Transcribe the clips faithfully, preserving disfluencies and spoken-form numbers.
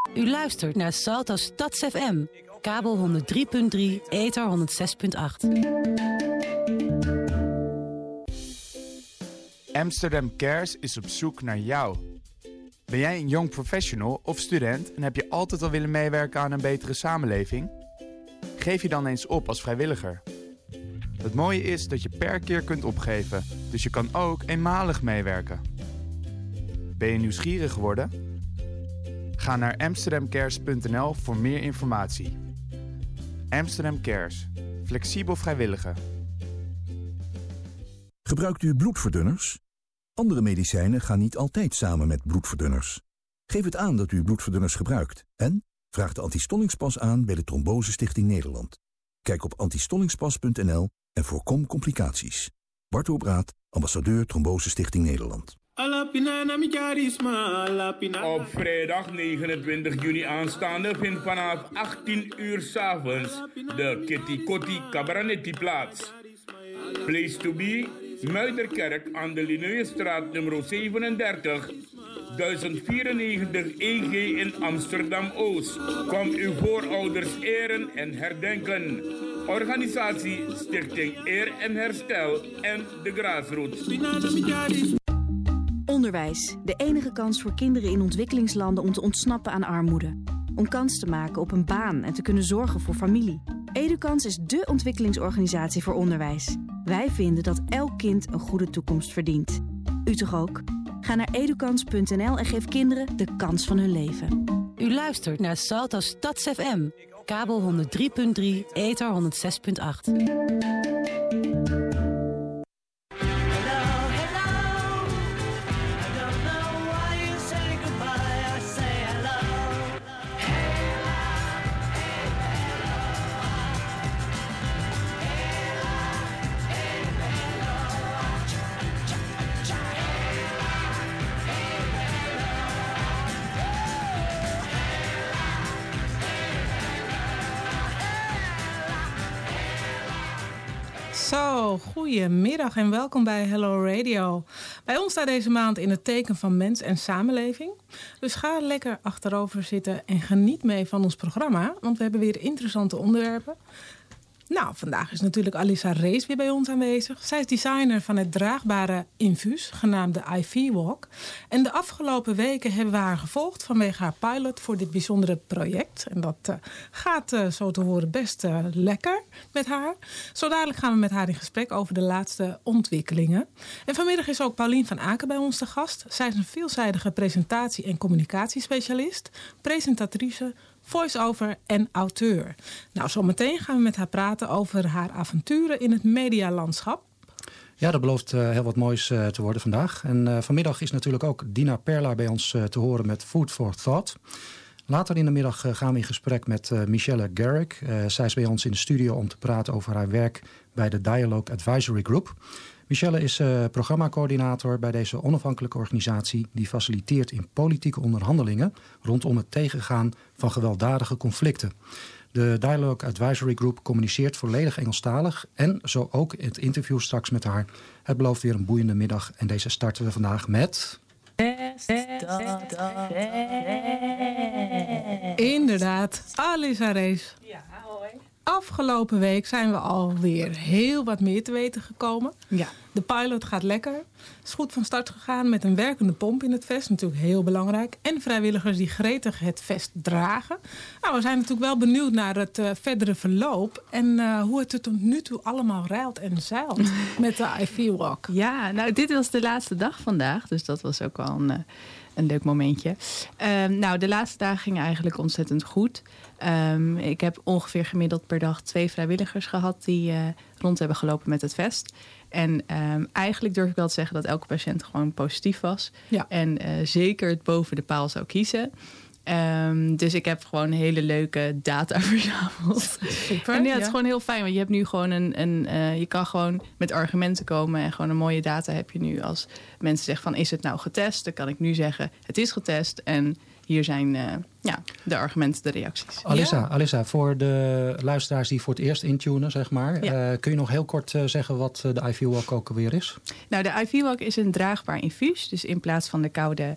U luistert naar Salto Stads F M. Kabel honderd drie punt drie, ether honderd zes punt acht. Amsterdam Cares is op zoek naar jou. Ben jij een young professional of student en heb je altijd al willen meewerken aan een betere samenleving? Geef je dan eens op als vrijwilliger. Het mooie is dat je per keer kunt opgeven, dus je kan ook eenmalig meewerken. Ben je nieuwsgierig geworden? Ga naar amsterdam cares punt n l voor meer informatie. Amsterdam Cares. Flexibel vrijwilligen. Gebruikt u bloedverdunners? Andere medicijnen gaan niet altijd samen met bloedverdunners. Geef het aan dat u bloedverdunners gebruikt en vraag de antistollingspas aan bij de Trombose Stichting Nederland. Kijk op antistollingspas punt n l en voorkom complicaties. Bart Obraat, ambassadeur Trombose Stichting Nederland. Op vrijdag negenentwintig juni aanstaande vindt vanaf achttien uur 's avonds de Kitty Kotti Cabaretti plaats. Place to be, Muiderkerk aan de Linnaeusstraat nummer zevenendertig, duizend vierennegentig E G in Amsterdam-Oost. Kom uw voorouders eren en herdenken. Organisatie Stichting Eer en Herstel en de Grassroots. Onderwijs, de enige kans voor kinderen in ontwikkelingslanden om te ontsnappen aan armoede. Om kans te maken op een baan en te kunnen zorgen voor familie. Educans is dé ontwikkelingsorganisatie voor onderwijs. Wij vinden dat elk kind een goede toekomst verdient. U toch ook? Ga naar educans punt n l en geef kinderen de kans van hun leven. U luistert naar Salto Stads F M. Kabel honderd drie punt drie, ether honderd zes punt acht. Zo, goedemiddag en welkom bij Hello Radio. Bij ons staat deze maand in het teken van mens en samenleving. Dus ga lekker achterover zitten en geniet mee van ons programma. Want we hebben weer interessante onderwerpen. Nou, vandaag is natuurlijk Alissa Rees weer bij ons aanwezig. Zij is designer van het draagbare infuus, genaamd de I V Walk. En de afgelopen weken hebben we haar gevolgd vanwege haar pilot voor dit bijzondere project. En dat uh, gaat uh, zo te horen best uh, lekker met haar. Zo dadelijk gaan we met haar in gesprek over de laatste ontwikkelingen. En vanmiddag is ook Paulien van Aken bij ons te gast. Zij is een veelzijdige presentatie- en communicatiespecialist, presentatrice, voice-over en auteur. Nou, zometeen gaan we met haar praten over haar avonturen in het medialandschap. Ja, dat belooft uh, heel wat moois uh, te worden vandaag. En uh, vanmiddag is natuurlijk ook Dina Perla bij ons uh, te horen met Food for Thought. Later in de middag uh, gaan we in gesprek met uh, Michelle Garrick. Uh, zij is bij ons in de studio om te praten over haar werk bij de Dialogue Advisory Group. Michelle is uh, programmacoördinator bij deze onafhankelijke organisatie die faciliteert in politieke onderhandelingen rondom het tegengaan van gewelddadige conflicten. De Dialogue Advisory Group communiceert volledig Engelstalig en zo ook het interview straks met haar. Het belooft weer een boeiende middag en deze starten we vandaag met... Inderdaad, Alissa Rees. Ja, hoi. Afgelopen week zijn we alweer heel wat meer te weten gekomen. Ja. De pilot gaat lekker. Is goed van start gegaan met een werkende pomp in het vest. Natuurlijk heel belangrijk. En vrijwilligers die gretig het vest dragen. Nou, we zijn natuurlijk wel benieuwd naar het uh, verdere verloop. En uh, hoe het er tot nu toe allemaal ruilt en zeilt met de I V Walk. Ja, nou dit was de laatste dag vandaag. Dus dat was ook wel een... Uh... Een leuk momentje. Uh, nou, de laatste dagen gingen eigenlijk ontzettend goed. Um, ik heb ongeveer gemiddeld per dag twee vrijwilligers gehad die uh, rond hebben gelopen met het vest. En um, eigenlijk durf ik wel te zeggen dat elke patiënt gewoon positief was. Ja. En uh, zeker het boven de paal zou kiezen. Um, dus ik heb gewoon hele leuke data verzameld. Super, en ja, het ja. is gewoon heel fijn. Want je hebt nu gewoon een... een uh, je kan gewoon met argumenten komen. En gewoon een mooie data heb je nu. Als mensen zeggen van, is het nou getest? Dan kan ik nu zeggen, het is getest. En hier zijn uh, ja, de argumenten, de reacties. Alissa, ja. Alissa, voor de luisteraars die voor het eerst intunen, zeg maar. Ja. Uh, kun je nog heel kort uh, zeggen wat de I V Walk ook alweer is? Nou, de I V Walk is een draagbaar infuus. Dus in plaats van de koude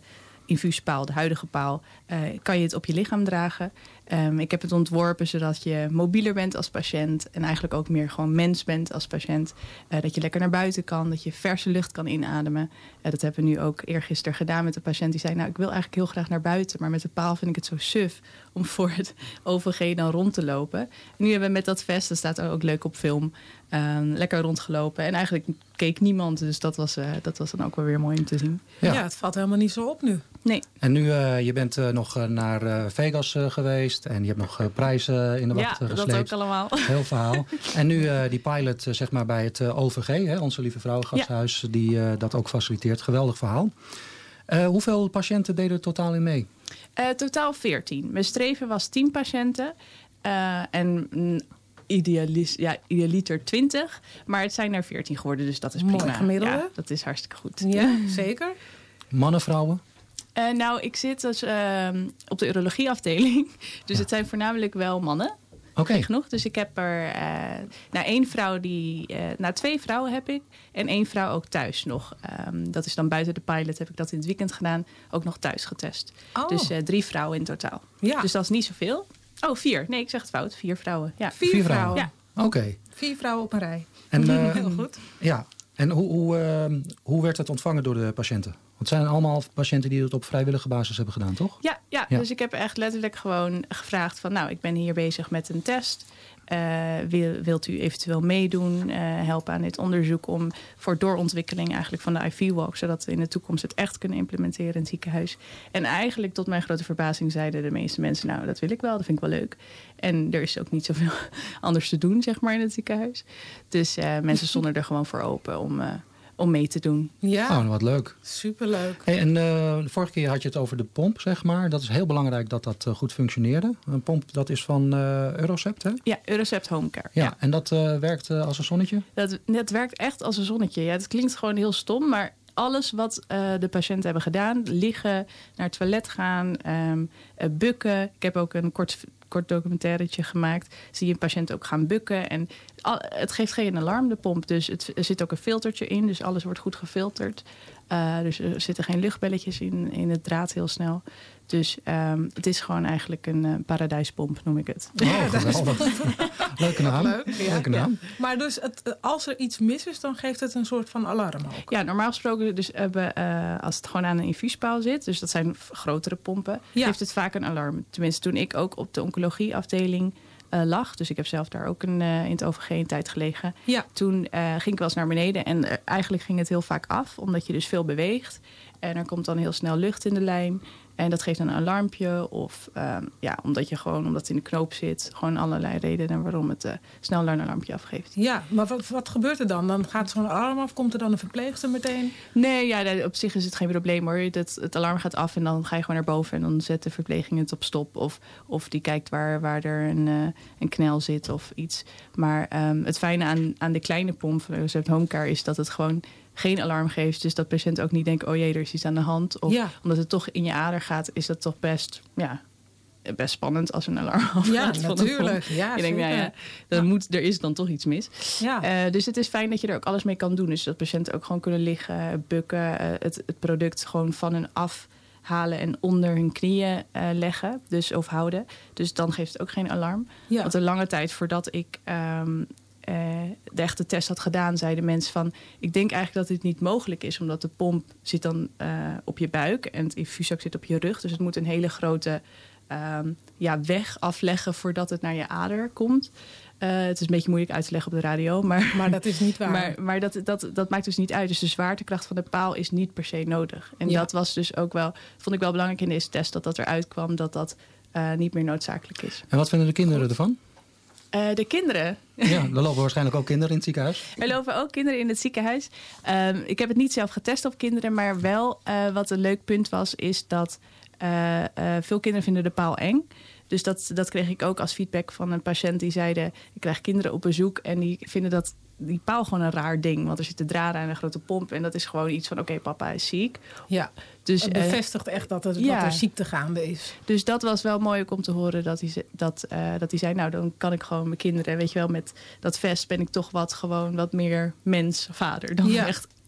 infuuspaal, de huidige paal, uh, kan je het op je lichaam dragen. Um, ik heb het ontworpen zodat je mobieler bent als patiënt en eigenlijk ook meer gewoon mens bent als patiënt. Uh, dat je lekker naar buiten kan, dat je verse lucht kan inademen. Uh, dat hebben we nu ook eergisteren gedaan met de patiënt die zei, nou, ik wil eigenlijk heel graag naar buiten, maar met de paal vind ik het zo suf om voor het O V G dan rond te lopen. En nu hebben we met dat vest, dat staat ook leuk op film, um, lekker rondgelopen. En eigenlijk keek niemand, dus dat was, uh, dat was dan ook wel weer mooi om te zien. Ja, ja, het valt helemaal niet zo op nu. Nee. En nu, uh, je bent uh, nog uh, naar uh, Vegas uh, geweest en je hebt nog uh, prijzen in de wacht uh, gesleept. Ja, dat ook allemaal. Heel verhaal. En nu uh, die pilot uh, zeg maar bij het uh, O V G, hè, Onze Lieve Vrouwengasthuis, ja. die uh, dat ook faciliteert. Geweldig verhaal. Uh, hoeveel patiënten deden er totaal in mee? Uh, totaal veertien. Mijn streven was tien patiënten. Uh, en mm, idealis, ja, idealiter twintig. Maar het zijn er veertien geworden, dus dat is prima. Mooi gemiddelde. Ja, dat is hartstikke goed. Ja, zeker. Mannen, vrouwen? Uh, nou, ik zit dus uh, op de urologieafdeling. Dus ja. Het zijn voornamelijk wel mannen. Oké. Okay. Genoeg. Dus ik heb er uh, nou, één vrouw die... Uh, nou, twee vrouwen heb ik. En één vrouw ook thuis nog. Um, dat is dan buiten de pilot. Heb ik dat in het weekend gedaan. Ook nog thuis getest. Oh. Dus uh, drie vrouwen in totaal. Ja. Dus dat is niet zoveel. Oh, vier. Nee, ik zeg het fout. Vier vrouwen. Ja. Vier, vier vrouwen? Ja. Oké. Okay. Vier vrouwen op een rij. En, uh, heel goed. Ja. En hoe, hoe, uh, hoe werd het ontvangen door de patiënten? Want het zijn allemaal patiënten die het op vrijwillige basis hebben gedaan, toch? Ja, ja, ja. Dus ik heb echt letterlijk gewoon gevraagd van... nou, ik ben hier bezig met een test. Uh, wil, wilt u eventueel meedoen, uh, helpen aan dit onderzoek... om voor doorontwikkeling eigenlijk van de I V-walk... zodat we in de toekomst het echt kunnen implementeren in het ziekenhuis. En eigenlijk tot mijn grote verbazing zeiden de meeste mensen... nou, dat wil ik wel, dat vind ik wel leuk. En er is ook niet zoveel anders te doen, zeg maar, in het ziekenhuis. Dus uh, mensen stonden er gewoon voor open om... Uh, om mee te doen. Ja, oh, wat leuk. Superleuk. Hey, en uh, de vorige keer had je het over de pomp, zeg maar. Dat is heel belangrijk dat dat uh, goed functioneerde. Een pomp, dat is van uh, Eurocept, hè? Ja, Eurocept Homecare. Ja, ja. En dat uh, werkt uh, als een zonnetje? Dat, dat werkt echt als een zonnetje. Ja, het klinkt gewoon heel stom, maar alles wat uh, de patiënten hebben gedaan... liggen, naar het toilet gaan, um, uh, bukken. Ik heb ook een kort... kort documentairetje gemaakt. Zie je een patiënt ook gaan bukken. En al, het geeft geen alarm, de pomp. Dus het, er zit ook een filtertje in. Dus alles wordt goed gefilterd. Uh, dus er zitten geen luchtbelletjes in, in het draad heel snel. Dus um, het is gewoon eigenlijk een uh, paradijspomp, noem ik het. Oh, geweldig. Leuke naam. Leuk, ja. Leuke naam. Ja. Maar dus het, als er iets mis is, dan geeft het een soort van alarm ook? Ja, normaal gesproken dus hebben, uh, als het gewoon aan een infuuspaal zit... dus dat zijn grotere pompen, ja. Geeft het vaak een alarm. Tenminste, toen ik ook op de oncologieafdeling... Uh, lag. Dus ik heb zelf daar ook een, uh, in het O V G een tijd gelegen. Ja. Toen uh, ging ik wel eens naar beneden. En uh, eigenlijk ging het heel vaak af. Omdat je dus veel beweegt. En er komt dan heel snel lucht in de lijn. En dat geeft een alarmpje. Of uh, ja, omdat je gewoon, omdat het in de knoop zit. Gewoon allerlei redenen waarom het uh, snel een alarmpje afgeeft. Ja, maar wat, wat gebeurt er dan? Dan gaat zo'n alarm af. Komt er dan een verpleegster meteen? Nee, ja, op zich is het geen probleem hoor. Het, het alarm gaat af en dan ga je gewoon naar boven. En dan zet de verpleging het op stop. Of, of die kijkt waar, waar er een, uh, een knel zit of iets. Maar um, het fijne aan, aan de kleine pomp van Eurocept Homecare is dat het gewoon... geen alarm geeft. Dus dat patiënten ook niet denken... oh jee, er is iets aan de hand. Of ja. Omdat het toch in je ader gaat... is dat toch best, ja, best spannend als een alarm afgaat. Ja, natuurlijk. Ja, je denkt, nou ja, dat ja. Moet, er is dan toch iets mis. Ja. Uh, dus het is fijn dat je er ook alles mee kan doen. Dus dat patiënten ook gewoon kunnen liggen, bukken... Uh, het, het product gewoon van hun afhalen... en onder hun knieën uh, leggen. Dus, of houden. Dus dan geeft het ook geen alarm. Ja. Want een lange tijd voordat ik... Um, Uh, de echte test had gedaan, zeiden mensen van... ik denk eigenlijk dat dit niet mogelijk is... omdat de pomp zit dan uh, op je buik... en het infuuszak zit op je rug. Dus het moet een hele grote um, ja, weg afleggen... voordat het naar je ader komt. Uh, het is een beetje moeilijk uit te leggen op de radio. Maar, maar dat is niet waar. Maar, maar dat, dat, dat maakt dus niet uit. Dus de zwaartekracht van de paal is niet per se nodig. En ja. dat was dus ook wel... vond ik wel belangrijk in deze test... dat dat eruit kwam dat dat uh, niet meer noodzakelijk is. En wat vinden de kinderen ervan? Uh, de kinderen. Ja, er lopen waarschijnlijk ook kinderen in het ziekenhuis. Er lopen ook kinderen in het ziekenhuis. Um, ik heb het niet zelf getest op kinderen, maar wel uh, wat een leuk punt was, is dat uh, uh, veel kinderen vinden de paal eng. Dus dat, dat kreeg ik ook als feedback van een patiënt die zeiden, ik krijg kinderen op bezoek en die vinden dat die paal gewoon een raar ding. Want er zitten draden aan een grote pomp en dat is gewoon iets van, oké, okay, papa is ziek. Ja, dus het bevestigt uh, echt dat, het, ja, dat er ziekte gaande is. Dus dat was wel mooi ook om te horen dat hij, dat, uh, dat hij zei, nou dan kan ik gewoon mijn kinderen, weet je wel, met dat vest ben ik toch wat gewoon wat meer mens, vader dan ja. echt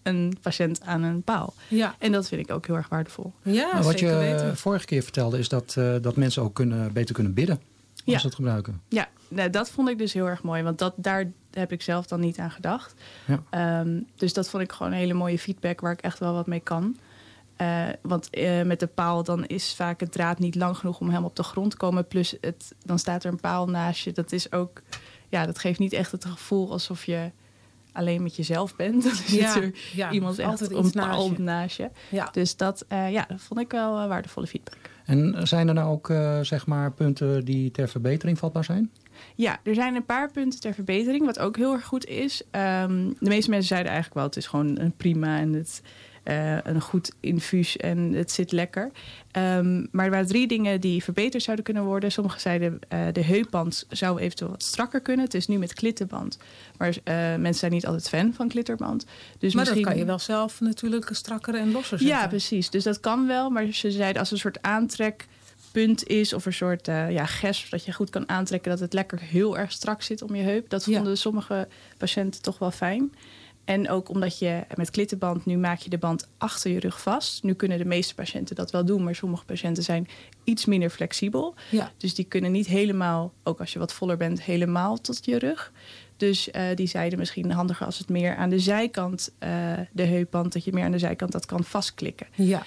een patiënt aan een paal. Ja. En dat vind ik ook heel erg waardevol. Ja, nou, wat zeker je weten. vorige keer vertelde is dat, uh, dat mensen ook kunnen, beter kunnen bidden als Ja. ze het gebruiken. Ja, nou, dat vond ik dus heel erg mooi. Want dat, daar heb ik zelf dan niet aan gedacht. Ja. Um, dus dat vond ik gewoon een hele mooie feedback waar ik echt wel wat mee kan. Uh, want uh, met de paal dan is vaak het draad niet lang genoeg om helemaal op de grond te komen. Plus het, dan staat er een paal naast je. Dat is ook, ja, dat geeft niet echt het gevoel alsof je alleen met jezelf bent. Dan is Ja, er ja, iemand echt altijd op iets een paal naast je. naast je. Ja. Dus dat, uh, ja, dat vond ik wel uh, waardevolle feedback. En zijn er nou ook uh, zeg maar punten die ter verbetering vatbaar zijn? Ja, er zijn een paar punten ter verbetering, wat ook heel erg goed is. Um, de meeste mensen zeiden eigenlijk wel, het is gewoon een prima en het uh, een goed infuus en het zit lekker. Um, maar er waren drie dingen die verbeterd zouden kunnen worden. Sommigen zeiden uh, de heupband zou eventueel wat strakker kunnen. Het is nu met klittenband. Maar uh, mensen zijn niet altijd fan van klitterband. Dus maar misschien... dat kan je wel zelf natuurlijk strakker en losser zetten. Ja, precies. Dus dat kan wel. Maar ze zeiden als een soort aantrekpunt is of een soort uh, ja, gesp dat je goed kan aantrekken dat het lekker heel erg strak zit om je heup. Dat vonden Ja. sommige patiënten toch wel fijn. En ook omdat je met klittenband, nu maak je de band achter je rug vast. Nu kunnen de meeste patiënten dat wel doen, maar sommige patiënten zijn iets minder flexibel. Ja. Dus die kunnen niet helemaal, ook als je wat voller bent, helemaal tot je rug. Dus uh, die zeiden misschien handiger als het meer aan de zijkant, uh, de heupband, dat je meer aan de zijkant dat kan vastklikken. Ja.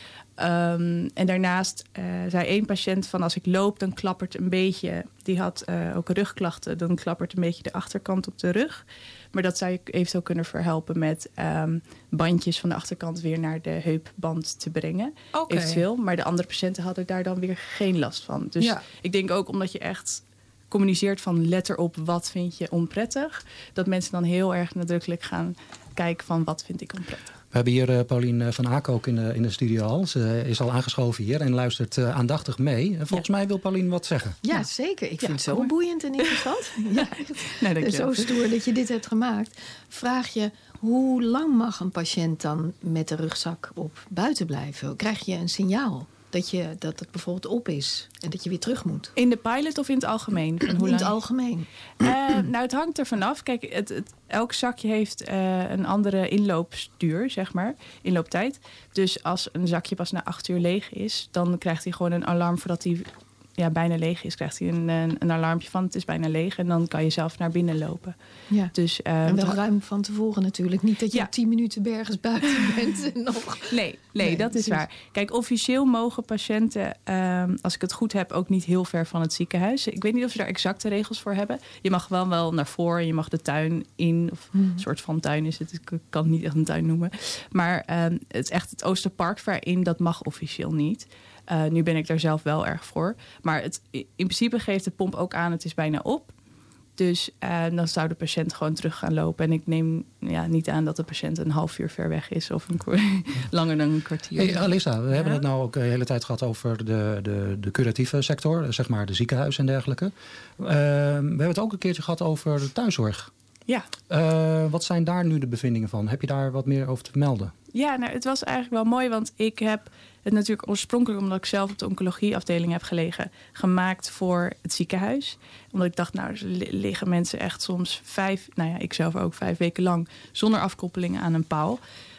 Um, en daarnaast uh, zei één patiënt van als ik loop, dan klappert een beetje. Die had uh, ook rugklachten, dan klappert een beetje de achterkant op de rug. Maar dat zou je eventueel kunnen verhelpen met um, bandjes van de achterkant weer naar de heupband te brengen. Okay. Eventueel. Maar de andere patiënten hadden daar dan weer geen last van. Dus ja. ik denk ook omdat je echt communiceert van let erop wat vind je onprettig. Dat mensen dan heel erg nadrukkelijk gaan kijken van wat vind ik onprettig. We hebben hier uh, Paulien van Aken ook in de, in de studio al. Ze is al aangeschoven hier en luistert uh, aandachtig mee. En volgens ja. mij wil Paulien wat zeggen. Ja, ja. zeker. Ik ja, vind het zo boeiend en interessant. Ja, nee, dank je zo stoer dat je dit hebt gemaakt. Vraag je, hoe lang mag een patiënt dan met de rugzak op buiten blijven? Krijg je een signaal dat, je, dat het bijvoorbeeld op is en dat je weer terug moet? In de pilot of in het algemeen? Van hoe in het lang? algemeen. Uh, nou, het hangt er vanaf. Kijk, het, het, elk zakje heeft uh, een andere inloopstuur, zeg maar. Inlooptijd. Dus als een zakje pas na acht uur leeg is, dan krijgt hij gewoon een alarm voordat hij ja, bijna leeg is. Krijgt hij een, een, een alarmpje van het is bijna leeg en dan kan je zelf naar binnen lopen. Ja. Dus, uh, en wel ruim van tevoren natuurlijk. Niet dat je ja. op tien minuten bergens buiten bent en nog. Nee, nee, nee dat is precies. waar. Kijk, officieel mogen patiënten, uh, als ik het goed heb, ook niet heel ver van het ziekenhuis. Ik weet niet of ze daar exacte regels voor hebben. Je mag wel wel naar voren, je mag de tuin in, of Hmm. een soort van tuin is het. Ik kan het niet echt een tuin noemen. Maar uh, het is echt het Oosterparkver in, dat mag officieel niet. Uh, nu ben ik daar zelf wel erg voor. Maar het, in principe geeft de pomp ook aan, het is bijna op. Dus uh, dan zou de patiënt gewoon terug gaan lopen. En ik neem ja, niet aan dat de patiënt een half uur ver weg is. Of een kwa- langer dan een kwartier. Hey, Alissa, we ja? hebben het nou ook de hele tijd gehad over de, de, de curatieve sector. Zeg maar de ziekenhuizen en dergelijke. Uh, we hebben het ook een keertje gehad over de thuiszorg. Ja. Uh, wat zijn daar nu de bevindingen van? Heb je daar wat meer over te melden? Ja, nou, het was eigenlijk wel mooi. Want ik heb het natuurlijk oorspronkelijk, omdat ik zelf op de oncologieafdeling heb gelegen, gemaakt voor het ziekenhuis. Omdat ik dacht, nou, er liggen mensen echt soms vijf, nou ja, ik zelf ook vijf weken lang zonder afkoppeling aan een paal.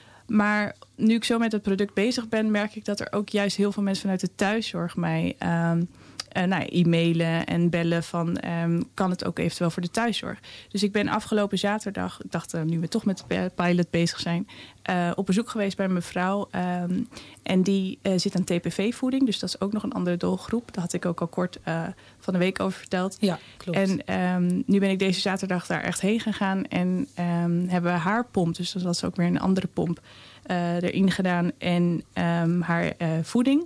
Maar nu ik zo met het product bezig ben, merk ik dat er ook juist heel veel mensen vanuit de thuiszorg mij um, uh, nou, e-mailen en bellen van um, kan het ook eventueel voor de thuiszorg. Dus ik ben afgelopen zaterdag, ik dacht uh, nu we toch met de pilot bezig zijn, uh, op bezoek geweest bij een mevrouw. Um, en die uh, zit aan T P V-voeding, dus dat is ook nog een andere doelgroep. Daar had ik ook al kort uh, van de week over verteld. Ja, klopt. En um, nu ben ik deze zaterdag daar echt heen gegaan en um, hebben we haar pomp, dus dat was ook weer een andere pomp, uh, erin gedaan en um, haar uh, voeding.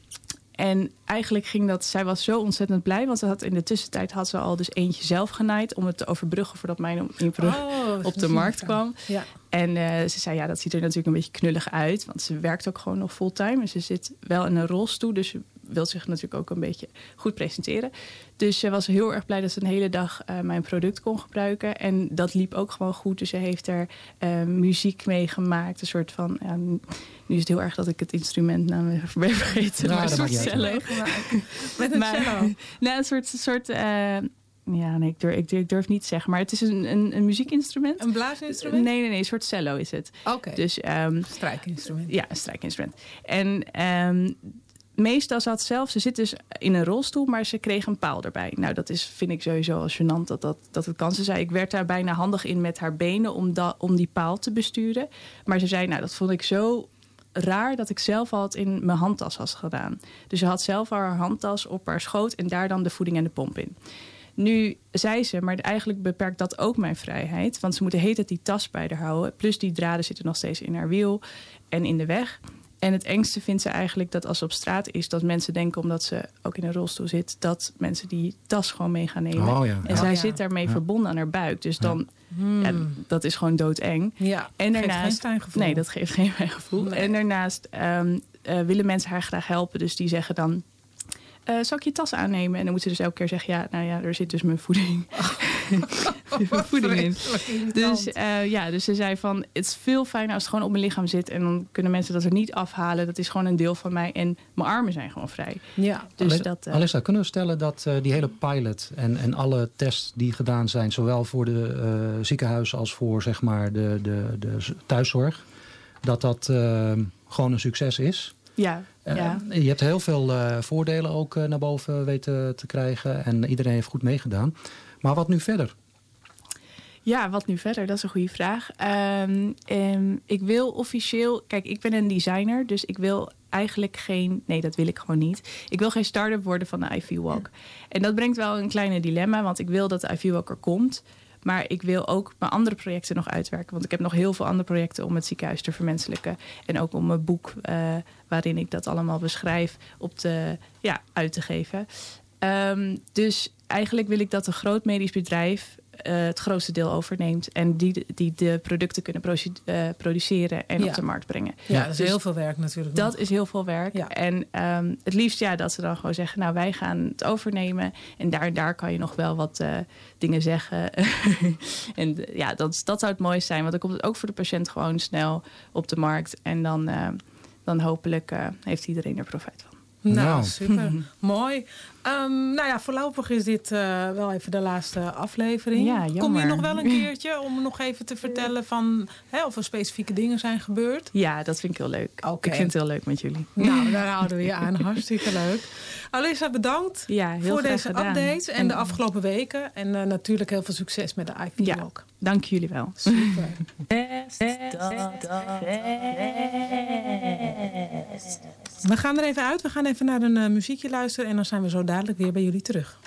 En eigenlijk ging dat, zij was zo ontzettend blij, want ze had in de tussentijd had ze al dus eentje zelf genaaid om het te overbruggen voordat mijn imprug oh, op de markt kwam. Ja. En uh, ze zei, ja, dat ziet er natuurlijk een beetje knullig uit, want ze werkt ook gewoon nog fulltime en ze zit wel in een rolstoel, dus ze wil zich natuurlijk ook een beetje goed presenteren. Dus ze was heel erg blij dat ze een hele dag uh, mijn product kon gebruiken. En dat liep ook gewoon goed. Dus ze heeft er uh, muziek mee gemaakt. Een soort van, ja, nu is het heel erg dat ik het instrument naam ben vergeten. Ja, maar een dat soort maakt niet cello. Met een Maar, cello. nou, een soort, soort uh, Ja, nee, ik durf, ik, durf, ik durf niet te zeggen. Maar het is een, een, een muziekinstrument. Een blaasinstrument? Nee, nee, nee. Een soort cello is het. Oké. Okay. Dus, um, strijkinstrument. Ja, een strijkinstrument. En um, meestal zat zelf... Ze zit dus in een rolstoel, maar ze kreeg een paal erbij. Nou, dat is, vind ik sowieso al gênant dat, dat, dat het kan. Ze zei, ik werd daar bijna handig in met haar benen... om, da, om die paal te besturen. Maar ze zei, nou, dat vond ik zo... raar dat ik zelf al het in mijn handtas had gedaan. Dus ze had zelf al haar handtas op haar schoot... en daar dan de voeding en de pomp in. Nu zei ze, maar eigenlijk beperkt dat ook mijn vrijheid... want ze moet de hele tijd die tas bij haar houden... plus die draden zitten nog steeds in haar wiel en in de weg. En het engste vindt ze eigenlijk dat als ze op straat is... dat mensen denken, omdat ze ook in een rolstoel zit... dat mensen die tas gewoon mee gaan nemen. Oh, ja. En oh, zij ja. zit daarmee ja. verbonden aan haar buik. Dus dan... Hmm. Ja, dat is gewoon doodeng. Ja, en daarnaast, geeft geen fijn gevoel. Nee, dat geeft geen fijn gevoel. Nee. En daarnaast um, uh, willen mensen haar graag helpen. Dus die zeggen dan... Uh, zal ik je tas aannemen? En dan moet ze dus elke keer zeggen... ja, nou ja, er zit dus mijn voeding, mijn voeding in. Dus, uh, ja, dus ze zei van... het is veel fijner als het gewoon op mijn lichaam zit... en dan kunnen mensen dat er niet afhalen. Dat is gewoon een deel van mij. En mijn armen zijn gewoon vrij. Ja. Dus Alissa, dat, uh, Alissa, kunnen we stellen dat uh, die hele pilot... En, en alle tests die gedaan zijn... zowel voor de uh, ziekenhuizen als voor zeg maar, de, de, de thuiszorg... dat dat uh, gewoon een succes is... Ja, uh, ja. Je hebt heel veel uh, voordelen ook uh, naar boven weten te krijgen. En iedereen heeft goed meegedaan. Maar wat nu verder? Ja, wat nu verder? Dat is een goede vraag. Um, um, ik wil officieel... Kijk, ik ben een designer, dus ik wil eigenlijk geen... Nee, dat wil ik gewoon niet. Ik wil geen start-up worden van de I V Walk. En dat brengt wel een kleine dilemma, want ik wil dat de I V Walk er komt... Maar ik wil ook mijn andere projecten nog uitwerken. Want ik heb nog heel veel andere projecten om het ziekenhuis te vermenselijken. En ook om mijn boek, uh, waarin ik dat allemaal beschrijf, op te, ja, uit te geven. Um, dus eigenlijk wil ik dat een groot medisch bedrijf uh, het grootste deel overneemt. En die, die de producten kunnen produ- uh, produceren en ja. op de markt brengen. Ja, dat is dus heel veel werk natuurlijk. Dat nog. is heel veel werk. Ja. En um, het liefst ja, dat ze dan gewoon zeggen, nou wij gaan het overnemen. En daar, daar kan je nog wel wat uh, dingen zeggen. en ja, dat, dat zou het mooiste zijn. Want dan komt het ook voor de patiënt gewoon snel op de markt. En dan, uh, dan hopelijk uh, heeft iedereen er profijt van. Nou, nou. super. Mooi. Um, nou ja, voorlopig is dit uh, wel even de laatste aflevering. Ja, jammer. Kom je nog wel een keertje om nog even te vertellen van hè, of er specifieke dingen zijn gebeurd? Ja, dat vind ik heel leuk. Okay. Ik vind het heel leuk met jullie. Nou, daar houden we je aan. Hartstikke leuk. Alissa, bedankt ja, heel voor graag deze gedaan. updates en, en de afgelopen weken. En uh, natuurlijk heel veel succes met de I V ja, Walk. Dank jullie wel. Super. We gaan er even uit. We gaan even naar een uh, muziekje luisteren. En dan zijn we zo dadelijk weer bij jullie terug.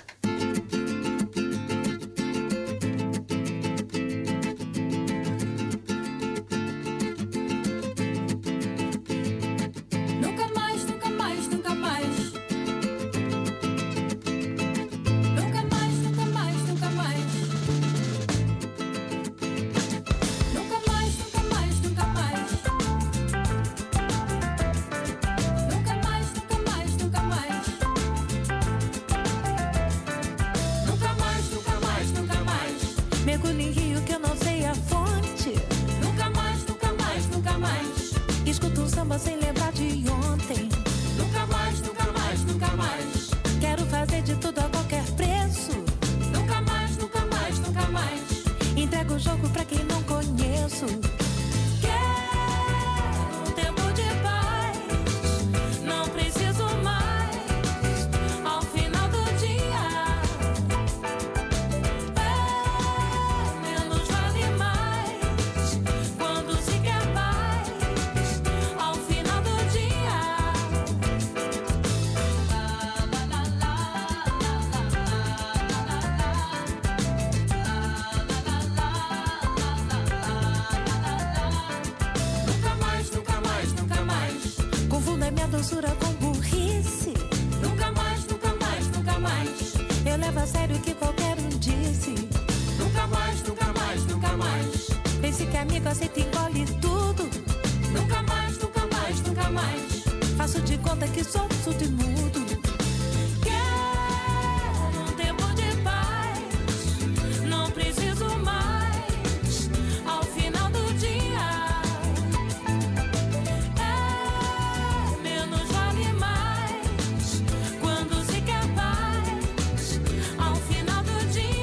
Quando se quer paz, ao final do dia.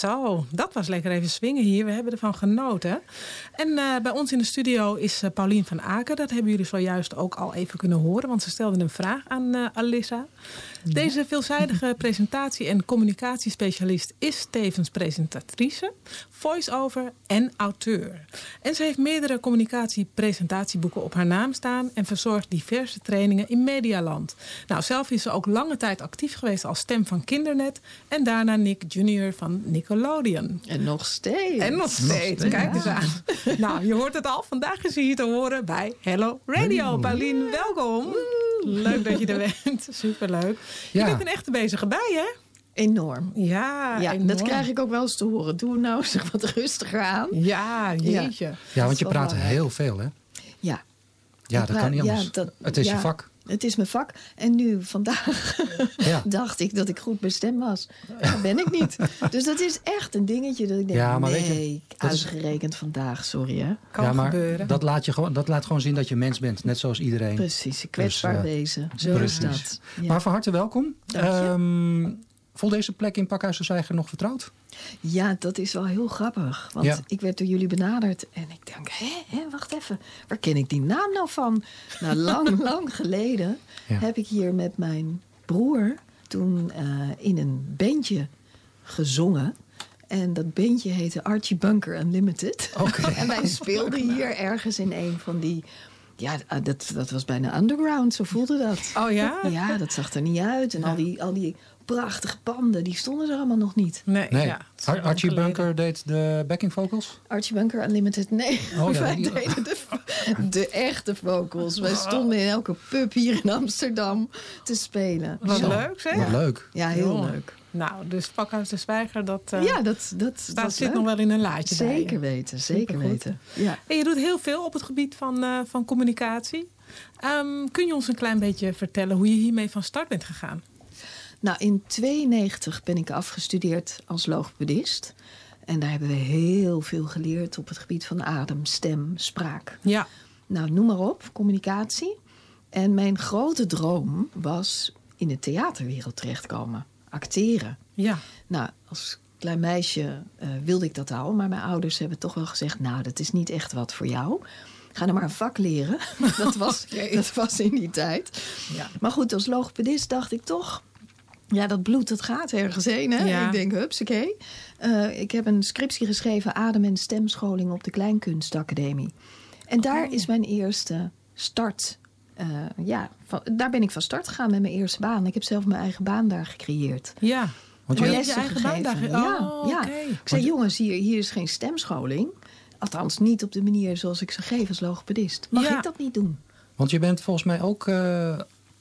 Zo, dat was lekker even swingen hier. We hebben ervan genoten. En uh, bij ons in de studio is uh, Paulien van Aken. Dat hebben jullie zojuist ook al even kunnen horen. Want ze stelde een vraag aan uh, Alissa. Deze veelzijdige presentatie- en communicatiespecialist is tevens presentatrice, voice-over en auteur. En ze heeft meerdere communicatie-presentatieboeken op haar naam staan en verzorgt diverse trainingen in Medialand. Nou, zelf is ze ook lange tijd actief geweest als stem van Kindernet en daarna Nick Junior van Nickelodeon. En nog steeds. En nog steeds. Nog Kijk eens ja. aan. Nou, je hoort het al. Vandaag is ze hier te horen bij Hello Radio. Paulien, welkom. Leuk dat je er bent. Superleuk. Je Ja. bent een echte bezige bij, hè? Enorm. Ja, Ja, enorm. dat krijg ik ook wel eens te horen. Doe nou zeg wat rustiger aan. Ja, jeetje. Ja, Ja, want je Dat is wel praat belangrijk. heel veel, hè? Ja. Ja, Ik dat praat- kan niet anders. ja, dat- het is ja. je vak. Het is mijn vak. En nu, vandaag, Ja. dacht ik dat ik goed bij stem was. Dat ben ik niet. Dus dat is echt een dingetje dat ik denk, Ja, maar nee, weet je, dat is- uitgerekend vandaag, sorry hè. Kan ja, maar gebeuren. dat laat, je gewoon, dat laat gewoon zien dat je mens bent. Net zoals iedereen. Precies, een kwetsbaar Dus, uh, wezen. Zo precies. is dat. Ja. Maar van harte welkom. Dank je. Ehm, voel deze plek in Pakhuis de Zwijger nog vertrouwd? Ja, dat is wel heel grappig. Want Ja. ik werd door jullie benaderd en ik denk, hé, hé, wacht even. Waar ken ik die naam nou van? Nou, lang, lang geleden Ja. heb ik hier met mijn broer toen uh, in een bandje gezongen. En dat bandje heette Archie Bunker Unlimited. Oké. En wij speelden hier ergens in een van die... Ja, dat, dat was bijna underground, zo voelde dat. Oh ja? Ja, dat zag er niet uit. En al die, al die prachtige panden, die stonden er allemaal nog niet. Nee, Nee. ja. het is Ar- lang Archie geleden. Bunker deed de backing vocals? Archie Bunker Unlimited, nee. Oh, ja, Wij die- deden de, de echte vocals. Wij stonden in elke pub hier in Amsterdam te spelen. Wat Zo. leuk, zeg. Wat leuk. Ja, heel Jongen. leuk. Nou, dus Pakhuis de Zwijger, dat, uh, Ja, dat, dat, staat, dat is zit leuk. nog wel in een laadje bij je. Zeker weten, zeker Supergoed. weten. Ja. En je doet heel veel op het gebied van, uh, van communicatie. Um, kun je ons een klein beetje vertellen hoe je hiermee van start bent gegaan? Nou, in tweeënnegentig ben ik afgestudeerd als logopedist. En daar hebben we heel veel geleerd op het gebied van adem, stem, spraak. Ja. Nou, noem maar op, communicatie. En mijn grote droom was in de theaterwereld terechtkomen. Acteren. Ja. Nou, als klein meisje uh, wilde ik dat al. Maar mijn ouders hebben toch wel gezegd... nou, dat is niet echt wat voor jou. Ga dan maar een vak leren. dat, was, dat was in die tijd. Ja. Maar goed, als logopedist dacht ik toch... ja, dat bloed, dat gaat ergens heen. Hè? Ja. Ik denk, hupsakee. Uh, ik heb een scriptie geschreven... adem- en stemscholing op de Kleinkunstacademie. En daar Oh. is mijn eerste start... Uh, ja, van, daar ben ik van start gegaan met mijn eerste baan. Ik heb zelf mijn eigen baan daar gecreëerd. Ja. Want Oh, je je hebt- hebt je eigen baan daar ge- Ja, Oh, ja. oké. Ik zei, jongens, hier, hier is geen stemscholing. Althans, niet op de manier zoals ik ze geef als logopedist. Mag Ja. ik dat niet doen? Want je bent volgens mij ook uh,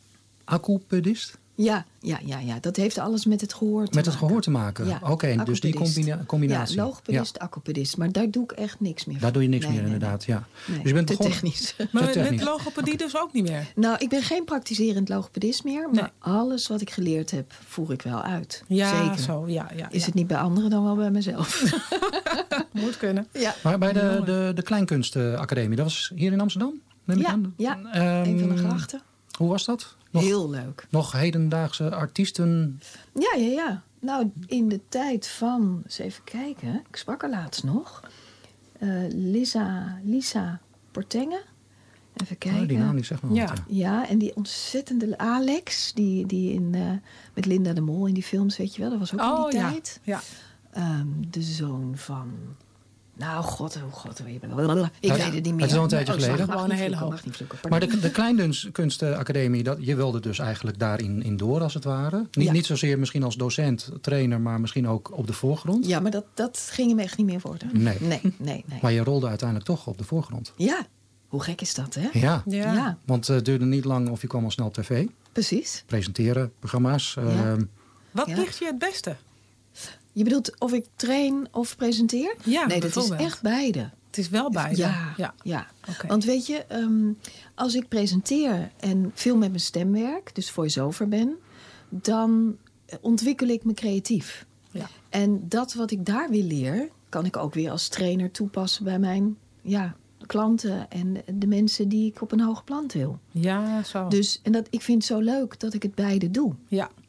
acupedist? Ja, ja, ja, ja, dat heeft alles met het gehoor te Met het maken. gehoor te maken? Ja, Oké, dus die acupedist. combina- combinatie. Ja, logopedist, acupedist. Maar daar doe ik echt niks meer Daar van. doe je niks Nee, meer nee, inderdaad, ja. nee. Dus je bent Te begonnen... technisch. Maar Te met, met technisch. logopedie dus ook niet meer? Nou, ik ben geen praktiserend logopedist meer. Maar Nee. alles wat ik geleerd heb, voer ik wel uit. Ja, Zeker. zo. Ja, ja, Is ja. het niet bij anderen dan wel bij mezelf? Moet kunnen. ja. Maar bij de, Mooi. de, de Kleinkunstacademie, dat was hier in Amsterdam? Neem ik Ja, aan? ja. Ehm, Een van de grachten. Hoe was dat? Nog, Heel leuk. nog hedendaagse artiesten? Ja, ja, ja. Nou, in de tijd van... Eens even kijken. Ik sprak er laatst nog. Uh, Lisa, Lisa Portengen. Even kijken. Oh, die naam die zegt me Ja. wat, ja. Ja, en die ontzettende Alex. Die, die in, uh, met Linda de Mol in die films, weet je wel. Dat was ook in Oh die ja. tijd. Ja. Um, de zoon van... Nou, god, oh god. Oh, ik Ja, weet het niet meer. het is al een tijdje Oh, ik geleden. mag Gewoon niet een hele vloeken, hoop. mag niet vloeken, Maar pardon. de, de Kleinkunstacademie, dat, je wilde dus eigenlijk daarin in door als het ware. Niet, Ja. niet zozeer misschien als docent, trainer, maar misschien ook op de voorgrond. Ja, maar dat, dat ging hem echt niet meer worden. Nee. Nee, nee, nee. Maar je rolde uiteindelijk toch op de voorgrond. Ja, hoe gek is dat, hè? Ja, Ja. Ja, want het duurde niet lang of je kwam al snel op tv. precies. Presenteren, programma's. Ja. ehm, Wat Ja. ligt je het beste? Je bedoelt of ik train of presenteer? Ja, nee, dat is bijvoorbeeld. echt beide. Het is wel beide. Ja, ja. ja. Oké. Want weet je, um, als ik presenteer en veel met mijn stem werk, dus voice-over ben, dan ontwikkel ik me creatief. Ja. En dat wat ik daar weer leer, kan ik ook weer als trainer toepassen bij mijn ja, klanten en de mensen die ik op een hoog plan wil. Ja, zo. Dus, en dat, ik vind het zo leuk dat ik het beide doe. ja.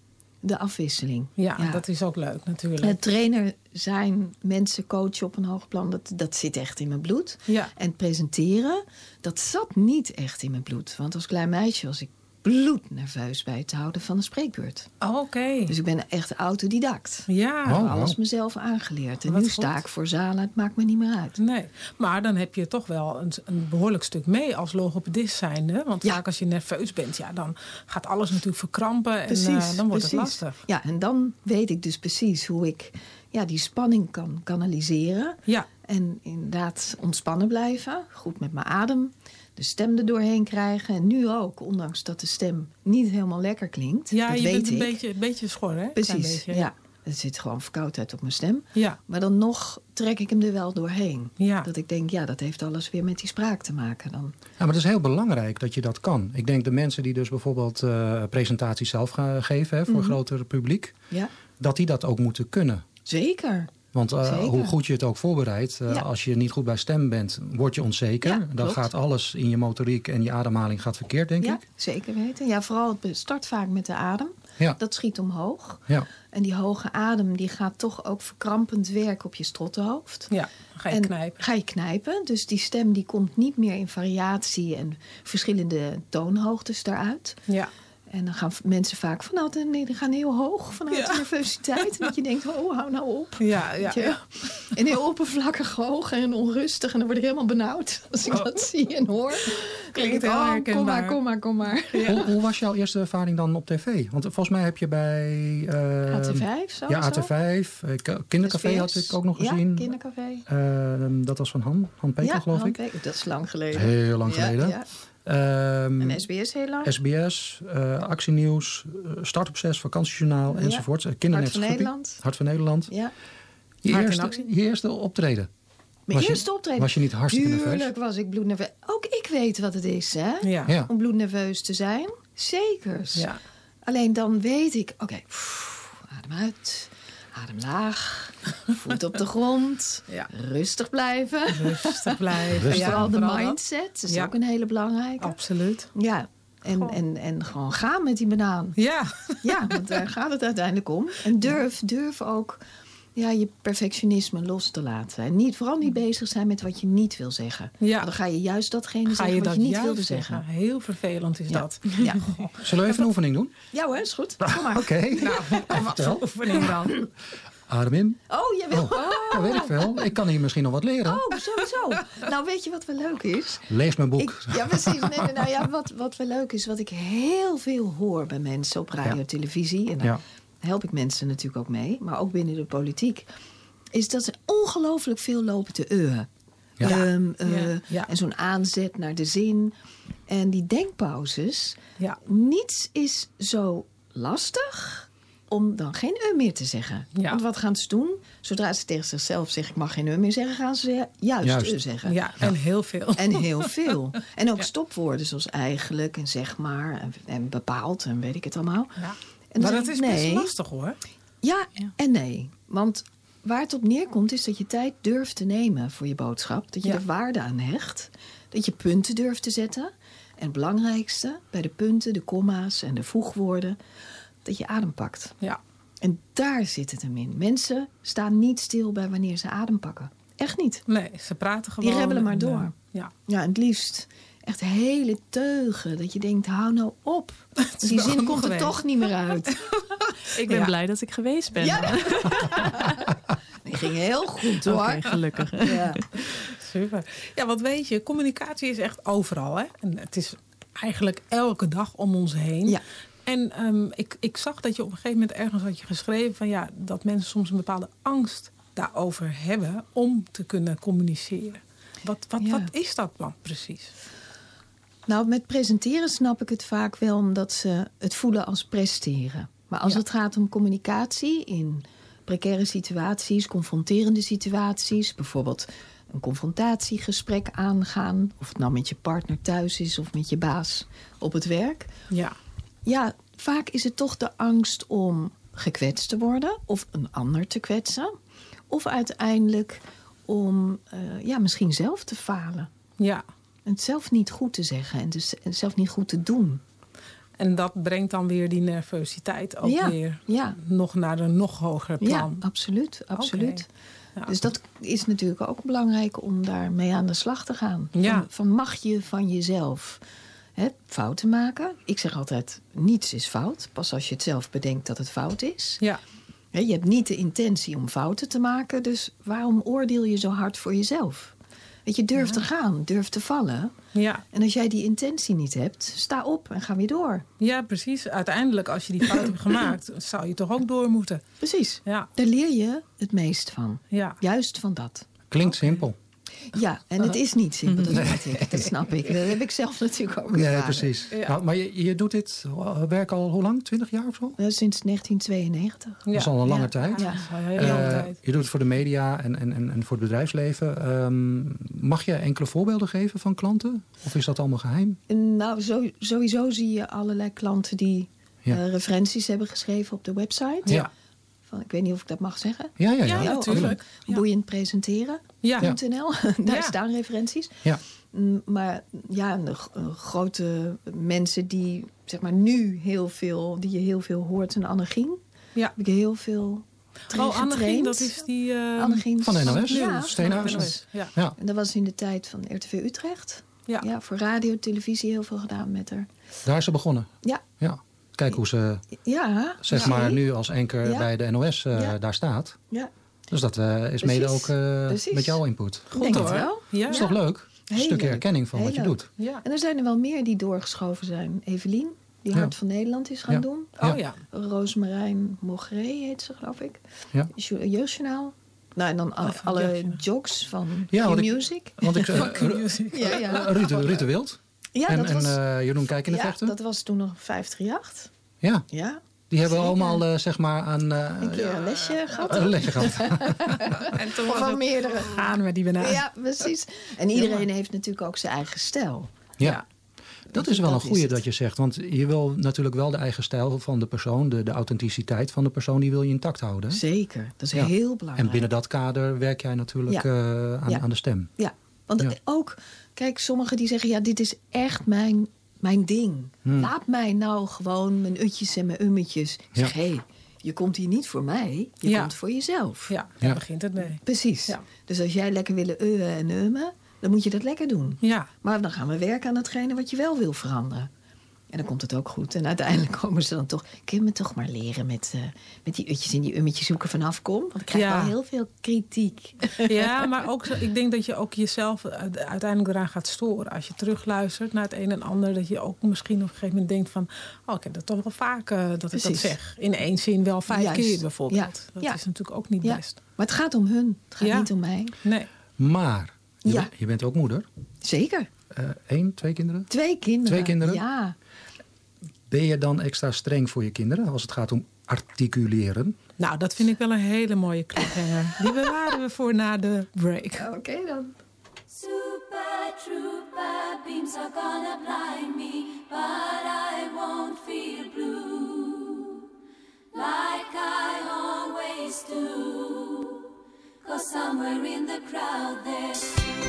de afwisseling. Ja, Ja. dat is ook leuk natuurlijk. Het trainer zijn, mensen coachen op een hoog plan, dat, dat zit echt in mijn bloed. Ja. En presenteren, dat zat niet echt in mijn bloed. Want als klein meisje was ik bloednerveus bij het houden van een spreekbeurt. Oh, oké. Dus ik ben echt autodidact. Ja. Ik heb Oh, alles wow. mezelf aangeleerd. En Wat nu goed. sta ik voor zalen, het maakt me niet meer uit. Nee, maar dan heb je toch wel een, een behoorlijk stuk mee als logopedist zijnde. Want Ja. vaak als je nerveus bent, ja, dan gaat alles natuurlijk verkrampen. En Precies, eh, dan wordt precies. het lastig. Ja, en dan weet ik dus precies hoe ik ja, die spanning kan kanaliseren. Ja, En inderdaad ontspannen blijven. Goed met mijn adem. De stem er doorheen krijgen. En nu ook, ondanks dat de stem niet helemaal lekker klinkt. ja dat je weet bent een ik. beetje, een beetje schor, hè? Klein Precies, beetje, ja. Er zit gewoon verkoudheid op mijn stem. Ja, Maar dan nog trek ik hem er wel doorheen. ja. Dat ik denk, ja, dat heeft alles weer met die spraak te maken dan. Ja, maar het is heel belangrijk dat je dat kan. Ik denk de mensen die dus bijvoorbeeld uh, presentaties zelf gaan geven... Hè, voor Mhm. een groter publiek, Ja, dat die dat ook moeten kunnen. zeker. Want uh, Zeker. hoe goed je het ook voorbereidt, uh, Ja. als je niet goed bij stem bent, word je onzeker. Ja, Dan klopt. gaat alles in je motoriek en je ademhaling gaat verkeerd, denk Ja, ik. zeker weten. Ja, vooral het start vaak met de adem. Ja. Dat schiet omhoog. Ja. En die hoge adem die gaat toch ook verkrampend werken op je strottenhoofd. Ja, ga je en knijpen. Ga je knijpen. Dus die stem die komt niet meer in variatie en verschillende toonhoogtes daaruit. Ja. En dan gaan mensen vaak vanuit, nee, die gaan heel hoog vanuit Ja. de nervositeit. En dat je denkt, oh, hou nou op. Ja, ja, Weet je? ja. En heel oppervlakkig hoog en onrustig. En dan word ik helemaal benauwd als ik Oh. dat zie en hoor. Klinkt denk ik, heel oh, herkenbaar. kom maar, kom maar, kom maar. Hoe, hoe was jouw eerste ervaring dan op tv? Want volgens mij heb je bij... Uh, A T vijf, zo? Ja, A T zo? vijf. Uh, Kindercafé S B S. had ik ook nog Ja, gezien. Kindercafé. Uh, dat was van Han, Han Pekel, Ja, geloof Han ik. Pekel, dat is lang geleden. Heel lang Ja, geleden. ja. Um, En S B S heel lang. S B S, uh, Actienieuws, uh, Start-up zes, Vakantiejournaal Ja. enzovoort. Uh, Hart Kindernet van Nederland. Hart van Nederland. Ja. Je, Hart in eerste, actie. je eerste optreden. Mijn Was je- eerste optreden. Was je niet hartstikke nerveus? Tuurlijk was ik bloednerveus. Ook ik weet wat het is, hè? Ja. Ja. Om bloednerveus te zijn. Zekers. Ja. Alleen dan weet ik, oké, pff, adem uit, adem laag, voet op de grond, Ja. rustig blijven. Rustig blijven. Rustig. En vooral de vooral dat. mindset is Ja. ook een hele belangrijke. Absoluut. Ja, en, Goh. en, en gewoon gaan met die banaan. Ja. Ja, want daar gaat het uiteindelijk om. En durf, durf ook ja, je perfectionisme los te laten. En niet, vooral niet bezig zijn met wat je niet wil zeggen. Ja. Want dan ga je juist datgene Ga zeggen je wat dat je niet juist wilde zeggen? zeggen. Heel vervelend is Ja. dat. Ja. Zullen we even een oefening doen? Ja hoor, is goed. Kom maar. Oké. Nou, wat voor oefening dan? Adem in. Oh, je wil... Oh, Oh. dat weet ik veel. Ik kan hier misschien nog wat leren. Oh, sowieso. Nou, weet je wat wel leuk is? Lees mijn boek. Ik, ja, precies. Nee, nee, nou ja, wat, wat wel leuk is, wat ik heel veel hoor bij mensen op radio, Ja. televisie. En daar Ja. help ik mensen natuurlijk ook mee, maar ook binnen de politiek. Is dat ze ongelooflijk veel lopen te euren. Ja. Ehm, eh, Ja, ja. En zo'n aanzet naar de zin. En die denkpauzes. Ja. Niets is zo lastig om dan geen eu meer te zeggen. Ja. Want wat gaan ze doen? Zodra ze tegen zichzelf zeggen, ik mag geen eu meer zeggen, gaan ze juist, Juist. eu zeggen. Ja, en heel veel. En heel veel. En ook Ja. stopwoorden zoals eigenlijk en zeg maar en, en bepaald en weet ik het allemaal. Ja. En dan Maar zeg dat ik, is best nee. lastig hoor. Ja, Ja. en nee. Want waar het op neerkomt is dat je tijd durft te nemen voor je boodschap. Dat je Ja. er waarde aan hecht. Dat je punten durft te zetten. En het belangrijkste, bij de punten, de komma's en de voegwoorden, dat je adem pakt. Ja. En daar zit het hem in. Mensen staan niet stil bij wanneer ze adem pakken. Echt niet. Nee, ze praten gewoon. Die rebbelen maar en, door. eh, ja. Ja, en het liefst echt hele teugen. Dat je denkt, hou nou op. Want is die wel zin genoeg komt er geweest. toch niet meer uit. Ik ben Ja. blij dat ik geweest ben. Ja. Die ging heel goed hoor. Oké, gelukkig. Ja. Super. Ja, wat weet je, communicatie is echt overal. Hè? En het is eigenlijk elke dag om ons heen. Ja. En um, ik, ik zag dat je op een gegeven moment ergens had je geschreven van ja, dat mensen soms een bepaalde angst daarover hebben om te kunnen communiceren. Wat, wat, Ja. wat is dat dan precies? Nou, met presenteren snap ik het vaak wel omdat ze het voelen als presteren. Maar als Ja. het gaat om communicatie in precaire situaties, confronterende situaties, bijvoorbeeld een confrontatiegesprek aangaan, of het nou met je partner thuis is of met je baas op het werk. Ja, Ja, vaak is het toch de angst om gekwetst te worden of een ander te kwetsen. Of uiteindelijk om uh, ja, misschien zelf te falen. ja. En het zelf niet goed te zeggen en dus het zelf niet goed te doen. En dat brengt dan weer die nervositeit ook Ja, weer ja. nog naar een nog hoger plan. Ja, absoluut. absoluut. Okay. Ja. Dus dat is natuurlijk ook belangrijk om daarmee aan de slag te gaan. Ja. Van, van mag je van jezelf hè, fouten maken? Ik zeg altijd, niets is fout. Pas als je het zelf bedenkt dat het fout is. Ja. Hè, je hebt niet de intentie om fouten te maken. Dus waarom oordeel je zo hard voor jezelf? Weet je, durf Ja. te gaan, durf te vallen. Ja. En als jij die intentie niet hebt, sta op en ga weer door. Ja, precies. Uiteindelijk, als je die fout hebt gemaakt, zou je toch ook door moeten. Precies. Ja. Daar leer je het meest van. Ja. Juist van dat. Klinkt simpel. Ja, en het is niet simpel, dat weet ik. Dat snap ik. Dat heb ik zelf natuurlijk ook Nee, ervaren. precies. Ja. Nou, maar je, je doet dit uh, werk al hoe lang? twintig jaar of zo? Uh, sinds negentien tweeënnegentig. Ja. Dat is al een lange Ja. tijd. Ja, dat is al een hele lange Uh, tijd. je doet het voor de media en, en, en, en voor het bedrijfsleven. Um, mag je enkele voorbeelden geven van klanten? Of is dat allemaal geheim? Nou, zo, sowieso zie je allerlei klanten die Ja. uh, referenties hebben geschreven op de website. Ja. Van, ik weet niet of ik dat mag zeggen. Ja, ja, ja. Ja, Ja, natuurlijk. Ja. Boeiend presenteren. Ja. Punt N L. Daar Ja. staan referenties. Ja. Mm, Maar ja, de g- uh, grote mensen die zeg maar nu heel veel, die je heel veel hoort, en Annegien. Ja. Heb ik heel veel tra- Oh, Annegien, getraind. dat is die... uh, Annegien Van N O S, Ja, Steenhuizen. van N O S. Ja. Ja. En dat was in de tijd van R T V Utrecht. Ja. Ja, voor radio, televisie heel veel gedaan met haar. Daar is ze begonnen. Ja. Ja. Kijk hoe ze Ja. zeg ja. maar nu als anker Ja. bij de N O S uh, Ja. daar staat. Ja, Dus dat uh, is Precies. mede ook uh, Precies. met jouw input. ik denk het hoor. wel. Ja. Dat is toch leuk? Een Heel stukje leuk. erkenning van Heel wat je leuk. doet. Ja. En er zijn er wel meer die doorgeschoven zijn. Evelien, die Ja. Hart van Nederland is gaan Ja. doen. Oh ja. Roosmarijn Mogré heet ze, geloof ik. Ja. Jo- Jeugdjournaal. Nou, en dan a- Oh, van alle Jeugdjournaal. jogs van Ja, want ik- Q-Music. Want ik, uh, Fucking music. Ja, ja. Ruud, Ruud de Wild Ja, en, dat was, en uh, Jeroen Kijk in de ja, Vechten. dat was toen nog vijf drie acht. Ja, Ja, die hebben Zeker. allemaal uh, zeg maar aan uh, een keer een lesje gehad. een lesje gehad. En toen Of was van het meerdere. gaan met die banaan. Ja, precies. En iedereen heeft natuurlijk ook zijn eigen stijl. Ja. Dat is wel Dat een is goeie het. dat je zegt. Want je wil natuurlijk wel de eigen stijl van de persoon. De, de authenticiteit van de persoon, die wil je intact houden. Zeker, dat is Ja. heel belangrijk. En binnen dat kader werk jij natuurlijk Ja. uh, aan, Ja. aan de stem. Ja, want Ja. ook, kijk, sommigen die zeggen... ja, dit is echt mijn, mijn ding. Hmm. Laat mij nou gewoon mijn utjes en mijn ummetjes. Ik zeg, Ja. hé, je komt hier niet voor mij. Je Ja. komt voor jezelf. Ja, daar Ja. begint het mee. Precies. Ja. Dus als jij lekker wil euwen en ummen... dan moet je dat lekker doen. Ja. Maar dan gaan we werken aan hetgene wat je wel wil veranderen. En dan komt het ook goed. En uiteindelijk komen ze dan toch... kun je me toch maar leren met, uh, met die utjes en die ummetjes hoe ik er vanaf kom? Want ik krijg Ja. wel heel veel kritiek. Ja, maar ook, zo- ik denk dat je ook jezelf uiteindelijk eraan gaat storen. Als je terugluistert naar het een en ander... dat je ook misschien op een gegeven moment denkt van... oh, ik heb dat toch wel vaak uh, dat ik dat Precies. zeg. In één zin wel vijf Juist. keer bijvoorbeeld. Ja. Dat Ja. is natuurlijk ook niet Ja. best. Maar het gaat om hun. Het gaat Ja. niet om mij. Nee. Maar je, Ja. bent- je bent ook moeder. Zeker. Uh, Eén, twee kinderen. Twee kinderen. Twee kinderen? Ja. Ben je dan extra streng voor je kinderen als het gaat om articuleren? Nou, dat vind ik wel een hele mooie cliffhanger. Die bewaren we voor na de break. Oké okay, dan. Super trooper beams are gonna blind me, but I won't feel blue like I always do, 'cause somewhere in the crowd there's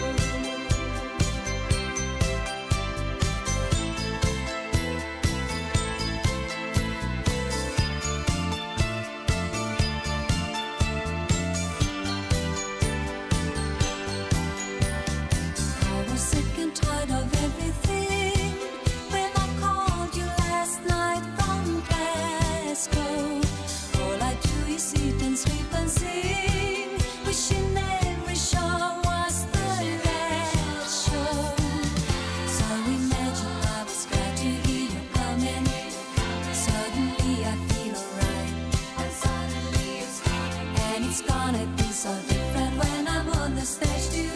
sick and tired of everything. When I called you last night from Glasgow, all I do is eat and sleep and sing, wishing every show was the last show. So imagine I was glad to hear you coming. Suddenly I feel alright, and suddenly it's gone, and it's gonna be so different when I'm on the stage tonight.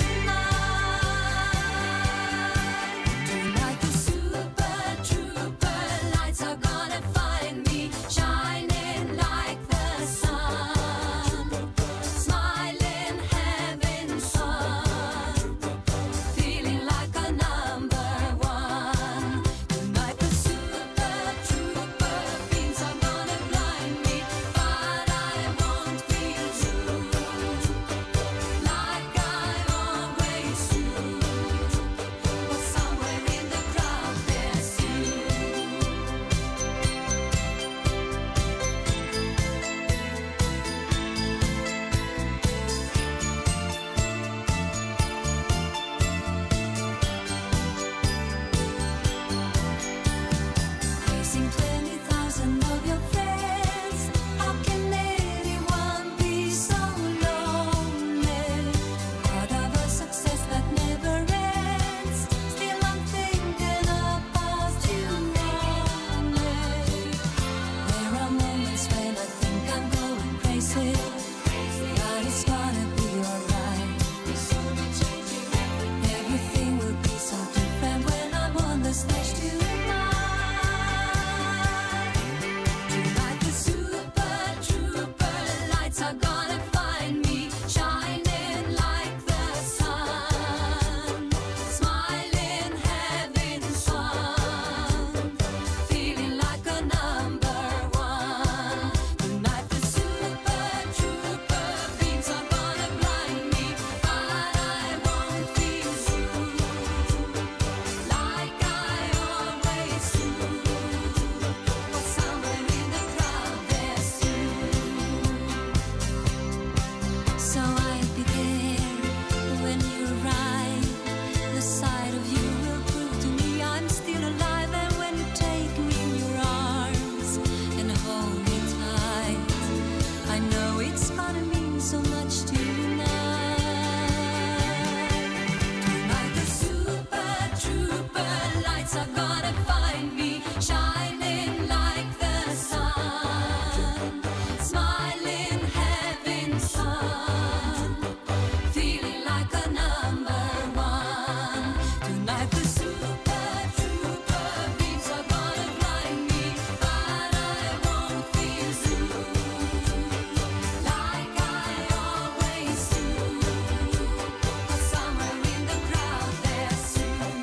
music's gonna mean so much tonight. Tonight the super trooper lights are gonna find me shining like the sun, smiling heaven's sun, feeling like a number one. Tonight the super trooper beats are gonna blind me, but I won't feel blue like I always do. 'Cause somewhere in the crowd there's soon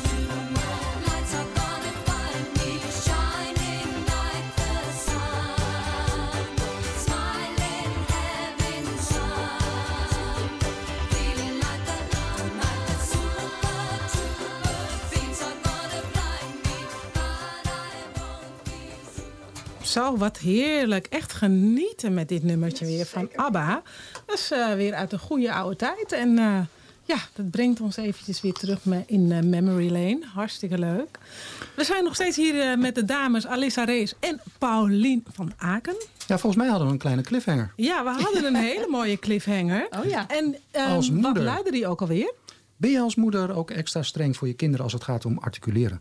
lights are gonna find me shining like the sun, smiling heaven's sun, feeling like a tonight the super trooper beats are gonna blind me, but I won't feel. Zo, wat heerlijk. Echt genieten met dit nummertje weer van ABBA. Dat is eh, weer uit de goede oude tijd. En eh, ja, dat brengt ons eventjes weer terug me- in eh, Memory Lane. Hartstikke leuk. We zijn nog steeds hier eh, met de dames Alissa Rees en Paulien van Aken. Ja, volgens mij hadden we een kleine cliffhanger. Ja, we hadden een hele mooie cliffhanger. Oh ja. En eh, Als wat moeder. luidde die ook alweer? Ben je als moeder ook extra streng voor je kinderen als het gaat om articuleren?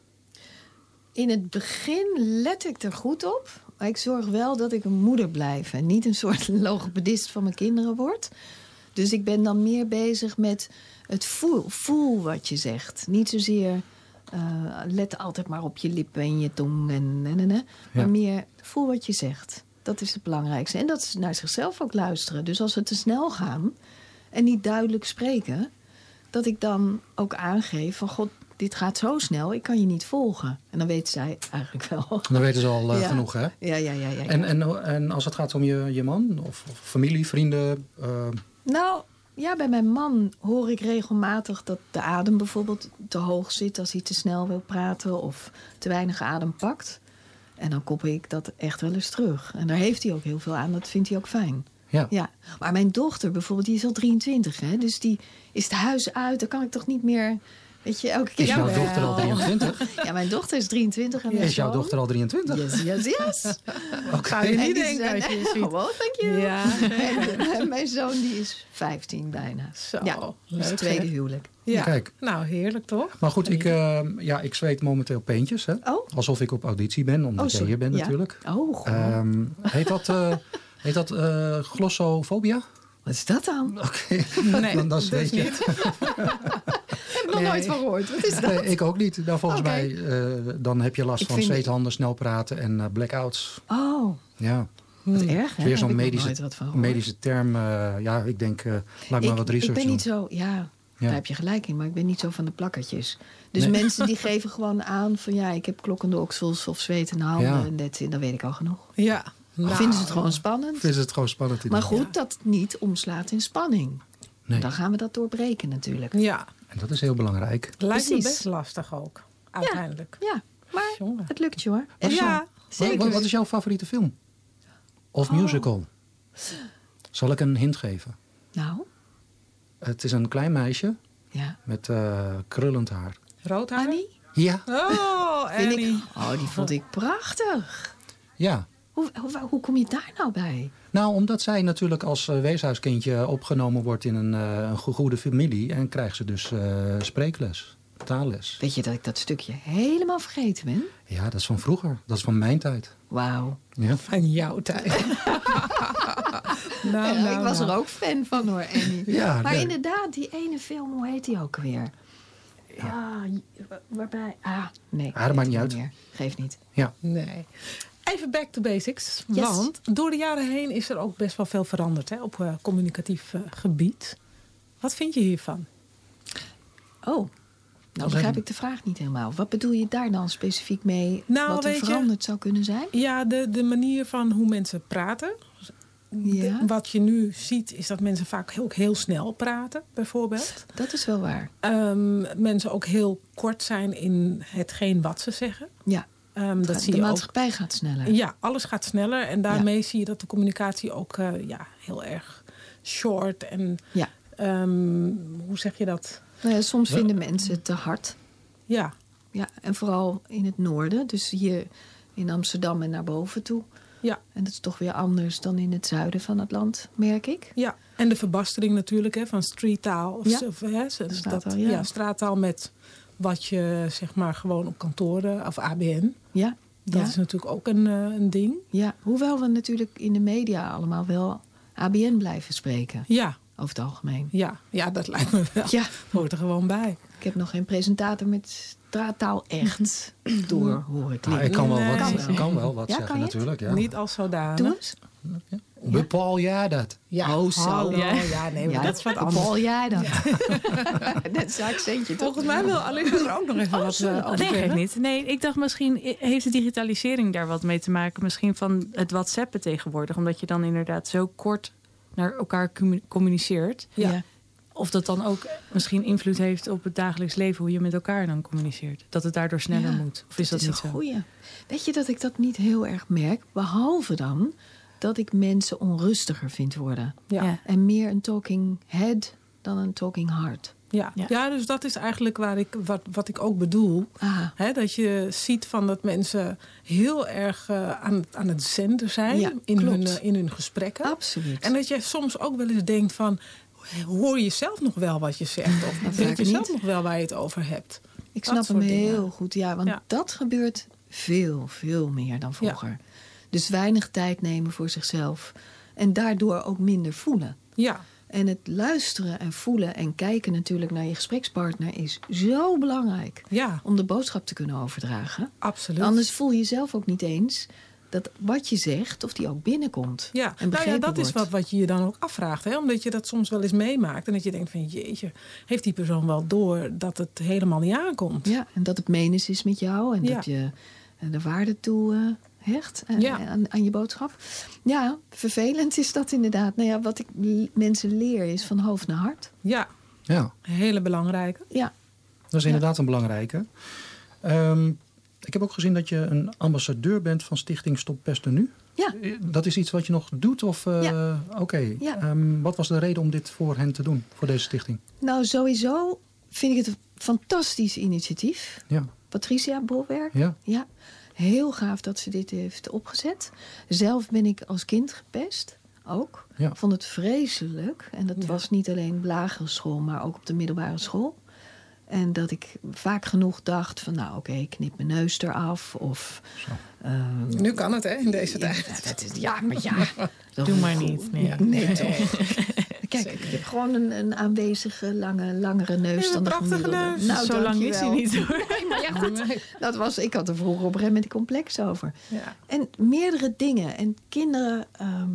In het begin let ik er goed op. Maar ik zorg wel dat ik een moeder blijf. En niet een soort logopedist van mijn kinderen word. Dus ik ben dan meer bezig met het voel. Voel wat je zegt. Niet zozeer eh, let altijd maar op je lippen en je tong. En, en, en, en. Maar Ja. meer voel wat je zegt. Dat is het belangrijkste. En dat is naar zichzelf ook luisteren. Dus als we te snel gaan en niet duidelijk spreken, dat ik dan ook aangeef van god, dit gaat zo snel, ik kan je niet volgen. En dan weet zij eigenlijk wel. Dan weten ze al eh, Ja. genoeg, hè? Ja, ja, ja. ja, ja. En, en, en als het gaat om je, je man of, of familie, vrienden... eh, Nou, ja, bij mijn man hoor ik regelmatig dat de adem bijvoorbeeld te hoog zit als hij te snel wil praten of te weinig adem pakt. En dan koppel ik dat echt wel eens terug. En daar heeft hij ook heel veel aan, dat vindt hij ook fijn. ja. Ja, maar mijn dochter bijvoorbeeld, die is al drieëntwintig, hè? Dus die is het huis uit, dan kan ik toch niet meer, weet je, elke keer... Is jouw Jawel. dochter al drieëntwintig? Ja, mijn dochter is drieëntwintig. En mijn Is jouw zoon- dochter al drieëntwintig? Yes, yes, yes. Ga je En niet die denken zijn- als je het ziet. Oh, well, thank you. Ja. En, en mijn zoon die is vijftien bijna. Zo, ja, dat is leuk, het tweede hè? huwelijk. Ja. Kijk. Nou, heerlijk toch? Maar goed, ik, eh, ja, ik zweet momenteel peentjes. Hè? Oh. Alsof ik op auditie ben, omdat Oh, jij sorry. hier bent Ja. natuurlijk. Oh, god. Ehm, heet dat, eh, heet dat eh, glossofobia? Wat is dat dan? Oké, Nee, dan, dan zweet dus je. niet. Ik heb er nog nooit van gehoord. Wat is dat? Nee, ik ook niet. Nou, volgens Oké. mij eh, dan heb je last Ik van vind- zweethanden, snel praten en eh, blackouts. Oh, Ja, wat erg, hè? weer Heb zo'n ik nog medische, nooit wat van gehoord. medische term. eh, ja, ik denk, eh, laat maar ik, wat ik research ben doen. niet zo, ja, Ja. daar heb je gelijk in, maar ik ben niet zo van de plakkertjes. Dus Nee. mensen die geven gewoon aan van ja, ik heb klokkende oksels of zwetende handen. Ja. En dat, dan weet ik al genoeg. Ja. Of Nou, vinden ze het gewoon spannend? Vinden ze het gewoon spannend te Maar doen. goed, dat het niet omslaat in spanning. Nee. Dan gaan we dat doorbreken natuurlijk. Ja, En dat is heel belangrijk. lijkt me Precies. best lastig ook. Uiteindelijk. Ja, maar Jongen. het lukt je hoor. En Ja, zo. Wat, Zeker. wat, wat is jouw favoriete film? Of Oh. musical? Zal ik een hint geven? Nou, Het is een klein meisje ja. met eh, krullend haar. Rood haar? Annie? Ja, Oh, Vind Annie. ik, oh, die vond ik prachtig. ja. Hoe, hoe, hoe kom je daar nou bij? Nou, omdat zij natuurlijk als eh, weeshuiskindje opgenomen wordt in een, eh, een goede familie. En krijgt ze dus eh, spreekles, taalles. Weet je dat ik dat stukje helemaal vergeten ben? Ja, dat is van vroeger. Dat is van mijn tijd. Wauw. Ja. Van jouw tijd. nou, Ja, nou, ik was nou. er ook fan van hoor, Annie. Ja, maar nee. inderdaad, die ene film, hoe heet die ook weer? Ah, waarbij... Ah, nee. Ah, dat maakt niet weet uit. meer. Geeft niet. Ja. Nee. Even back to basics. Yes. Want door de jaren heen is er ook best wel veel veranderd hè, op uh, communicatief uh, gebied. Wat vind je hiervan? Oh, nou begrijp ik de vraag niet helemaal. Wat bedoel je daar dan specifiek mee? Nou, wat er weet je- veranderd zou kunnen zijn? Ja, de, de manier van hoe mensen praten. De- Ja. wat je nu ziet is dat mensen vaak ook heel snel praten, bijvoorbeeld. Dat is wel waar. Um, mensen ook heel kort zijn in hetgeen wat ze zeggen. Ja, Um, dat de zie je ook. maatschappij gaat sneller. Ja, alles gaat sneller. En daarmee zie je dat de communicatie ook uh, ja, heel erg short. En Ja. um, hoe zeg je dat? Nou ja, soms vinden mensen het te hard. Ja, Ja, en vooral in het noorden. Dus hier in Amsterdam en naar boven toe. Ja. En dat is toch weer anders dan in het zuiden van het land, merk ik. Ja, en de verbastering natuurlijk hè, van streettaal. Of, Ja. of, hè, dat, Straattaal, ja. ja. straattaal met wat je zeg maar gewoon op kantoren of A B N. Ja. Dat ja. is natuurlijk ook een, uh, een ding. Ja, hoewel we natuurlijk in de media allemaal wel A B N blijven spreken. Ja. Over het algemeen. Ja, ja dat lijkt me wel. Ja. Hoort er gewoon bij. Ik heb nog geen presentator met straattaal echt door horen klinken. Nou, ik kan wel Nee. wat, Kan ik kan wel wat Ja, zeggen kan je het? natuurlijk. Ja. Niet als zodanig. Doe eens. Bepaal jij dat? Ja, Oh, zo. hallo. Ja. Ja, nee, maar Ja, dat is wat bepaal anders. jij dat? Net zijn accentje toch? Volgens mij wil Alexander ook nog even wat uh, over Nee, geeft zeggen. niet. Nee, ik dacht misschien heeft de digitalisering daar wat mee te maken. Misschien van het WhatsAppen tegenwoordig. Omdat je dan inderdaad zo kort naar elkaar commu- communiceert. Ja. Ja. Of dat dan ook misschien invloed heeft op het dagelijks leven. Hoe je met elkaar dan communiceert. Dat het daardoor sneller Ja, moet. Of is dat, is niet een zo? goeie. Weet je dat ik dat niet heel erg merk? Behalve dan dat ik mensen onrustiger vind worden. Ja. Ja. En meer een talking head dan een talking heart. Ja. Ja. Ja, dus dat is eigenlijk waar ik, wat, wat ik ook bedoel. Ah, Hè, dat je ziet van dat mensen heel erg uh, aan, het- aan het zenden zijn Ja, in, klopt. hun, uh, in hun gesprekken. absoluut. En dat je soms ook wel eens denkt van, hoor je zelf nog wel wat je zegt? Of weet vaak je zelf niet. nog wel waar je het over hebt? Ik dat snap hem soort dingen. heel goed. Ja, want Ja. dat gebeurt veel, veel meer dan vroeger. Dus weinig tijd nemen voor zichzelf. En daardoor ook minder voelen. Ja, En het luisteren en voelen en kijken natuurlijk naar je gesprekspartner is zo belangrijk. ja, Om de boodschap te kunnen overdragen. absoluut. Anders voel je zelf ook niet eens dat wat je zegt, of die ook binnenkomt. Ja, en nou ja, begrepen dat is wordt. wat, wat je je dan ook afvraagt. Hè? Omdat je dat soms wel eens meemaakt. En dat je denkt van, jeetje, heeft die persoon wel door dat het helemaal niet aankomt? Ja, en dat het menens is met jou. En Ja. dat je eh, de waarde toe eh, hecht aan, Ja. aan, aan je boodschap. Ja, vervelend is dat inderdaad. Nou ja, wat ik l- mensen leer is van hoofd naar hart. Ja, Ja, een hele belangrijke. Ja, dat is inderdaad een belangrijke. Ehm, ik heb ook gezien dat je een ambassadeur bent van Stichting Stop Pesten Nu. ja. Dat is iets wat je nog doet? Of, uh, Ja. Oké. Ja. Ehm, wat was de reden om dit voor hen te doen, voor deze stichting? Nou, sowieso vind ik het een fantastisch initiatief. Ja, Patricia Bolwerk. ja. Ja, heel gaaf dat ze dit heeft opgezet. Zelf ben ik als kind gepest, ook. Ja. Vond het vreselijk. En dat Ja. was niet alleen op lagere school, maar ook op de middelbare school. En dat ik vaak genoeg dacht van, nou oké, ik knip mijn neus eraf. Of, ehm, Nu kan het, hè, in deze ja, tijd. dat is, ja, maar ja. Doe maar niet. Nee. Nee, nee toch. Kijk, ik heb gewoon een, een aanwezige, lange, langere neus Ja, dan de prachtige gemiddelde. neus. Nou, Zo lang is hij dankjewel. niet hoor. Nee, maar ja, goed. Dat was, ik had er vroeger op een gegeven moment een complex over. Ja. En meerdere dingen. En kinderen, ehm,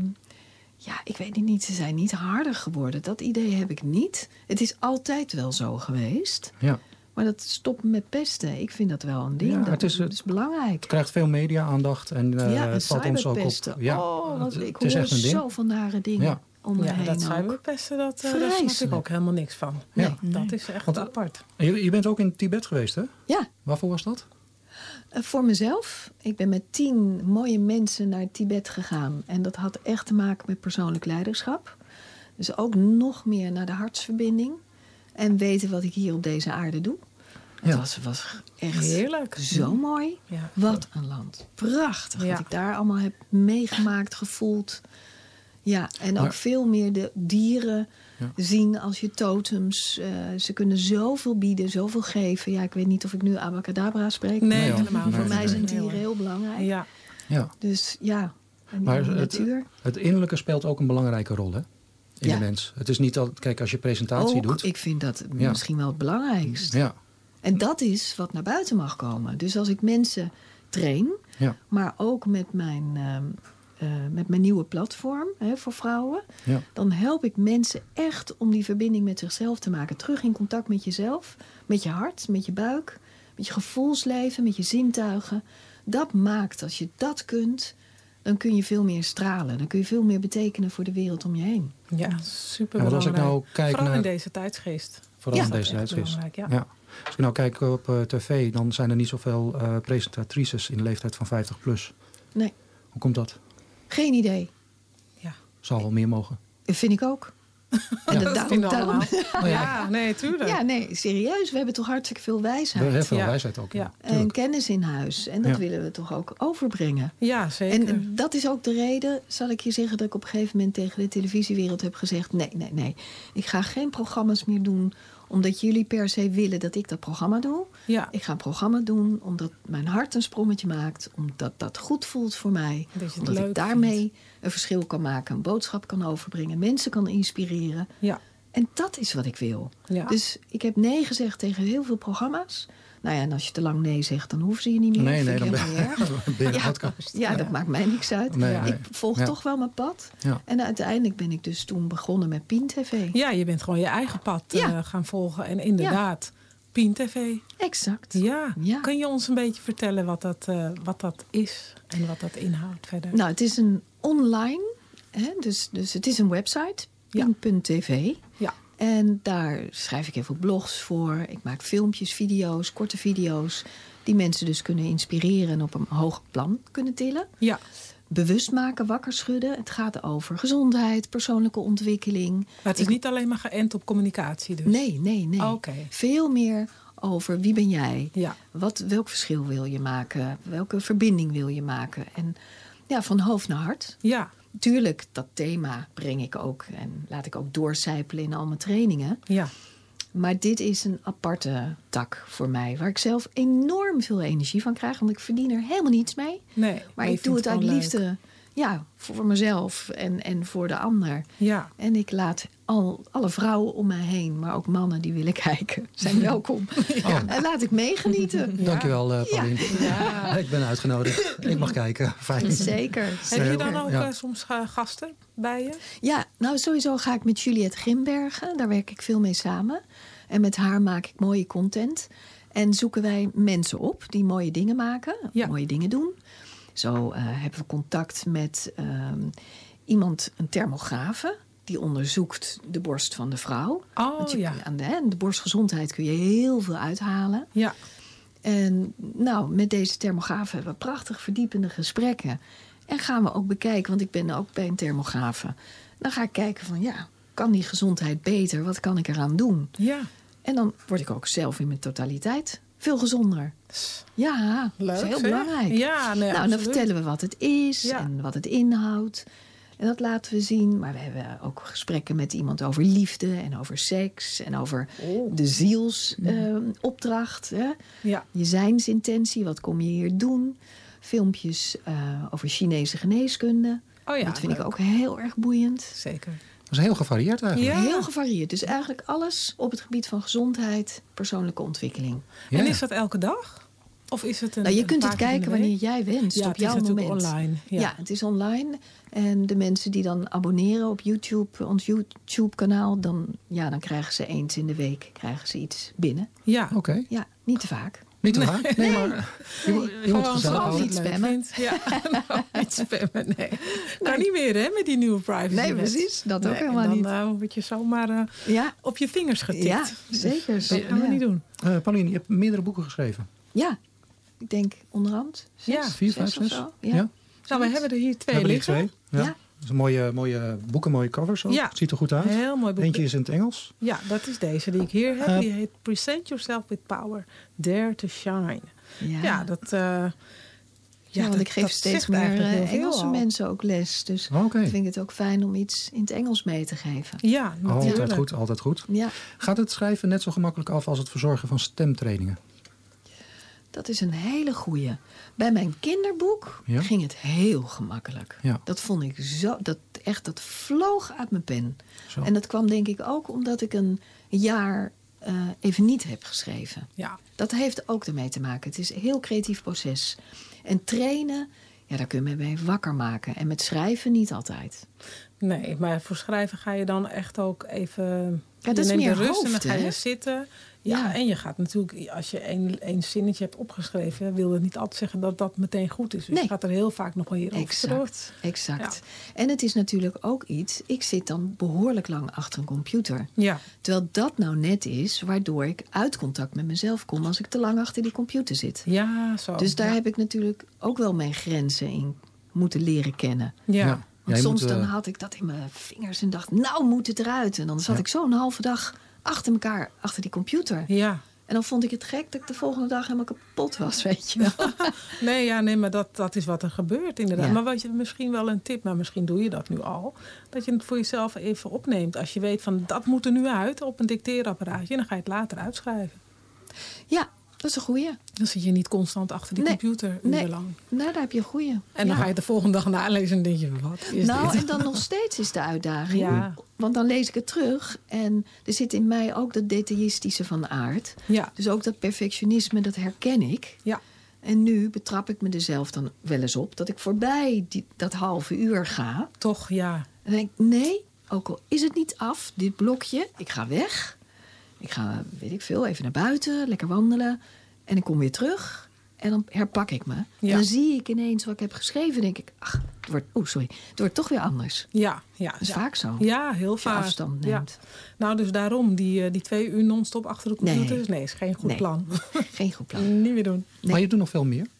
ja, ik weet het niet, ze zijn niet harder geworden. Dat idee heb ik niet. Het is altijd wel zo geweest. Ja. Maar dat stoppen met pesten, ik vind dat wel een ding. Ja, dat, het is, dat is belangrijk. Het krijgt veel media-aandacht en uh, ja, en het valt ons ook op. cyberpesten. Ja, oh, wat, het, ik het is hoor echt een ding. zoveel nare dingen Ja. om me Ja, heen dat ook. cyberpesten, dat, uh, daar snap ik Vreselijk. ook helemaal niks van. Ja. Nee, dat is echt Want- apart. Je, je bent ook in Tibet geweest, hè? Ja, Waarvoor was dat? Uh, voor mezelf. Ik ben met tien mooie mensen naar Tibet gegaan. En dat had echt te maken met persoonlijk leiderschap. Dus ook nog meer naar de hartsverbinding. En weten wat ik hier op deze aarde doe. Het Ja. was, was echt Heerlijk. zo mooi. Ja. Wat een land. Prachtig Ja. wat ik daar allemaal heb meegemaakt, gevoeld. Ja, en ook Maar- veel meer de dieren Ja. zien als je totems. Uh, ze kunnen zoveel bieden, zoveel geven. Ja, ik weet niet of ik nu abacadabra spreek. Nee, Nee, hoor. helemaal Nee, Voor niet. mij nee, zijn Nee, dieren hoor. heel belangrijk. Ja. Ja. Dus ja, en Maar de het- natuur. Het innerlijke speelt ook een belangrijke rol, hè? In Ja. de mens. Het is niet dat, kijk, als je presentatie Ook, doet. ik vind dat Ja. misschien wel het belangrijkst. Ja, En dat is wat naar buiten mag komen. Dus als ik mensen train, ja, maar ook met mijn, ehm, eh, met mijn nieuwe platform hè, voor vrouwen, ja. dan help ik mensen echt om die verbinding met zichzelf te maken. Terug in contact met jezelf, met je hart, met je buik, met je gevoelsleven, met je zintuigen. Dat maakt, als je dat kunt, dan kun je veel meer stralen. Dan kun je veel meer betekenen voor de wereld om je heen. Ja, super Ja, want als ik nou kijk Vooral naar- in deze tijdsgeest. Vooral Ja, in dat deze is echt tijdsgeest. belangrijk, ja. Ja. Als ik nou kijk op uh, tv, dan zijn er niet zoveel uh, presentatrices in de leeftijd van vijftig plus. Nee, Hoe komt dat? geen idee. Ja. Zal wel meer mogen. Dat vind ik ook. En Ja. dat, Dat vinden we daarom, allemaal. Oh, ja. Ja, nee, tuurlijk. ja, nee, serieus. We hebben toch hartstikke veel We hebben wijsheid. heel veel Ja. wijsheid ook. Ja. Ja. En Tuurlijk. kennis in huis. En dat Ja. willen we toch ook overbrengen. Ja, zeker. En dat is ook de reden, zal ik je zeggen, dat ik op een gegeven moment tegen de televisiewereld heb gezegd: nee, nee, nee. Ik ga geen programma's meer doen omdat jullie per se willen dat ik dat programma doe. ja, Ik ga een programma doen omdat mijn hart een sprongetje maakt. Omdat dat goed voelt voor mij. dat je het Omdat leuk ik daarmee vindt. een verschil kan maken. Een boodschap kan overbrengen. Mensen kan inspireren. Ja, En dat is wat ik wil. ja. Dus ik heb nee gezegd tegen heel veel programma's. Nou ja, en als je te lang nee zegt, dan hoeven ze je niet meer. Nee, Vind nee, ik dan ben helemaal niet erg. je binnen Ja. podcast. Ja, dat maakt mij niks uit. Nee, nee. Ik volg Ja. toch wel mijn pad. Ja. En uiteindelijk ben ik dus toen begonnen met Pien T V. ja, je bent gewoon je eigen pad eh, Ja. gaan volgen. En inderdaad, Pien T V. Exact. Ja. Ja. Kan je ons een beetje vertellen wat dat, eh, wat dat is en wat dat inhoudt verder? Nou, het is een online, hè, dus, dus het is een website, Ja. pien punt t v. Ja. En daar schrijf ik heel veel blogs voor. Ik maak filmpjes, video's, korte video's, die mensen dus kunnen inspireren en op een hoog plan kunnen tillen. Ja, Bewust maken, wakker schudden. Het gaat over gezondheid, persoonlijke ontwikkeling. maar het is Ik- niet alleen maar geënt op communicatie dus. Nee, nee, nee. Oké. Veel meer over wie ben jij? Ja, Wat, welk verschil wil je maken? Welke verbinding wil je maken? En ja, van hoofd naar hart. ja, Tuurlijk, dat thema breng ik ook en laat ik ook doorcijpelen in al mijn trainingen. ja. Maar dit is een aparte tak voor mij, waar ik zelf enorm veel energie van krijg, want ik verdien er helemaal niets mee. Nee, Maar je ik doe vindt het uit gewoon liefde, leuk. ja, voor mezelf en, en voor de ander. Ja, En ik laat al, alle vrouwen om mij heen, maar ook mannen die willen kijken, zijn welkom. Ja. En laat ik meegenieten. Dankjewel, uh, Paulien. Ja. Ik ben uitgenodigd. Ik mag kijken. Fijn. Zeker. heb je dan zeker. ook Ja. eh, soms eh, gasten bij je? Ja, nou sowieso ga ik met Juliette Grimbergen. Daar werk ik veel mee samen. En met haar maak ik mooie content. En zoeken wij mensen op die mooie dingen maken. Ja. Mooie dingen doen. Zo eh, hebben we contact met ehm, iemand, een thermografe. Die onderzoekt de borst van de vrouw. Oh Want je, ja, aan de, hè, de borstgezondheid kun je heel veel uithalen. ja, En nou, met deze thermograaf hebben we prachtig verdiepende gesprekken. En gaan we ook bekijken, want ik ben ook bij een thermografe. Dan ga ik kijken van, ja, kan die gezondheid beter? Wat kan ik eraan doen? ja. En dan word ik ook zelf in mijn totaliteit veel gezonder. Ja, Leuk, dat is heel zeg. belangrijk. Ja, nee, nou, en dan absoluut. vertellen we wat het is Ja. en wat het inhoudt. En dat laten we zien. Maar we hebben ook gesprekken met iemand over liefde en over seks. En over Oh. de zielsopdracht. hè. Ja, Je zijnsintentie, wat kom je hier doen? Filmpjes eh, over Chinese geneeskunde. oh ja. dat vind ik leuk. ook heel erg boeiend. Zeker. Dat is heel gevarieerd eigenlijk. Ja. Heel gevarieerd. Dus eigenlijk alles op het gebied van gezondheid, persoonlijke ontwikkeling. Ja. En is dat elke dag? Of is het een Nou, je een kunt paar het keer in de kijken wanneer week? jij wenst, Ja, op het is jouw natuurlijk moment. online. Ja. Ja. het is online. En de mensen die dan abonneren op YouTube, ons YouTube-kanaal, dan, ja, dan krijgen ze eens in de week krijgen ze iets binnen. Ja. Oké, Ja, niet te vaak. niet te vaak. Nee, maar je, moet- je moet Gewoon het gezellig zoals houden. niet het leuk spammen. vindt. Ja, nou, niet spammen, nee. Kan niet meer, hè, met die nieuwe privacy. Nee, precies. Dat ook helemaal dan, niet. Dan uh, word je zomaar uh, Ja, op je vingers getikt. ja zeker. Dat gaan we Ja. niet doen. Uh, Paulien, je hebt meerdere boeken geschreven. Ja, ik denk onderhand zes, Ja, Vier, zes vijf, of zes? zo. Ja. Ja. Nou, we hebben er hier twee Hebben die liggen. twee? Ja. Ja. Dat is een mooie, mooie boeken, mooie covers ook. Ja. Het ziet er goed uit. Heel mooi boek. Eentje is in het Engels. Ja, dat is deze die ik hier heb. Uh, die heet Present Yourself with Power. Dare to Shine. Ja. Ja, dat... uh, ja, Ja, want dat- ik geef dat steeds zegt meer eigenlijk heel eh, veel Engelse al. mensen ook les. Dus Oké. ik vind het ook fijn om iets in het Engels mee te geven. Ja, natuurlijk. Altijd goed, altijd goed. Ja, Gaat het schrijven net zo gemakkelijk af als het verzorgen van stemtrainingen? dat is een hele goeie. Bij mijn kinderboek Ja. ging het heel gemakkelijk. Ja. Dat vond ik zo, dat echt, dat vloog uit mijn pen. Zo. En dat kwam denk ik ook omdat ik een jaar eh, even niet heb geschreven. Ja, Dat heeft ook ermee te maken. Het is een heel creatief proces. En trainen, ja, daar kun je mee wakker maken. En met schrijven niet altijd. nee, maar voor schrijven ga je dan echt ook even... Ja, dat je is neemt meer de rust hoofd, en dan ga je hè? zitten. Ja, Ja. en je gaat natuurlijk, als je één, één zinnetje hebt opgeschreven, wil het niet altijd zeggen dat dat meteen goed is. Dus Nee. je gaat er heel vaak nog wel hier over terug. Exact, exact. En het is natuurlijk ook iets... Ik zit dan behoorlijk lang achter een computer. Ja, Terwijl dat nou net is waardoor ik uit contact met mezelf kom... als ik te lang achter die computer zit. ja, zo. Dus daar ja. heb ik natuurlijk ook wel mijn grenzen in moeten leren kennen. Ja. Ja. Want je soms moet, uh, dan had ik dat in mijn vingers en dacht, nou moet het eruit. En dan zat Ja. ik zo een halve dag achter elkaar, achter die computer. Ja. En dan vond ik het gek dat ik de volgende dag helemaal kapot was, weet je wel. Nee, ja, nee, maar dat, dat is wat er gebeurt inderdaad. Ja. Maar wat je misschien wel een tip, maar misschien doe je dat nu al. Dat je het voor jezelf even opneemt. Als je weet van dat moet er nu uit op een dicteerapparaatje. En dan ga je het later uitschrijven. Ja, dat is een goeie. Dan zit je niet constant achter die Nee. computer Nee. urenlang. Nou, daar heb je een goeie. En dan Ja. ga je de volgende dag nalezen en denk je, wat is Nou, dit? en dan nog steeds is de uitdaging. Ja. Want dan lees ik het terug. En er zit in mij ook dat detailistische van aard. Ja. Dus ook dat perfectionisme, dat herken ik. Ja. En nu betrap ik me er zelf dan wel eens op. Dat ik voorbij die, dat halve uur ga. Toch, ja. En dan denk ik, nee, ook al is het niet af, dit blokje. Ik ga weg. Ik ga, weet ik veel, even naar buiten. Lekker wandelen. En ik kom weer terug. En dan herpak ik me. Ja. En dan zie ik ineens wat ik heb geschreven. denk ik, ach, het wordt, oh sorry, het wordt toch weer anders. Ja, ja. Dat is ja. vaak zo. Ja, heel Als je vaak. afstand Ja. neemt. Nou, dus daarom, die, eh, die twee uur non-stop achter de computer. Nee. Nee, is geen goed Nee. plan. Geen goed plan. Niet meer doen. Nee. Maar je doet nog veel meer.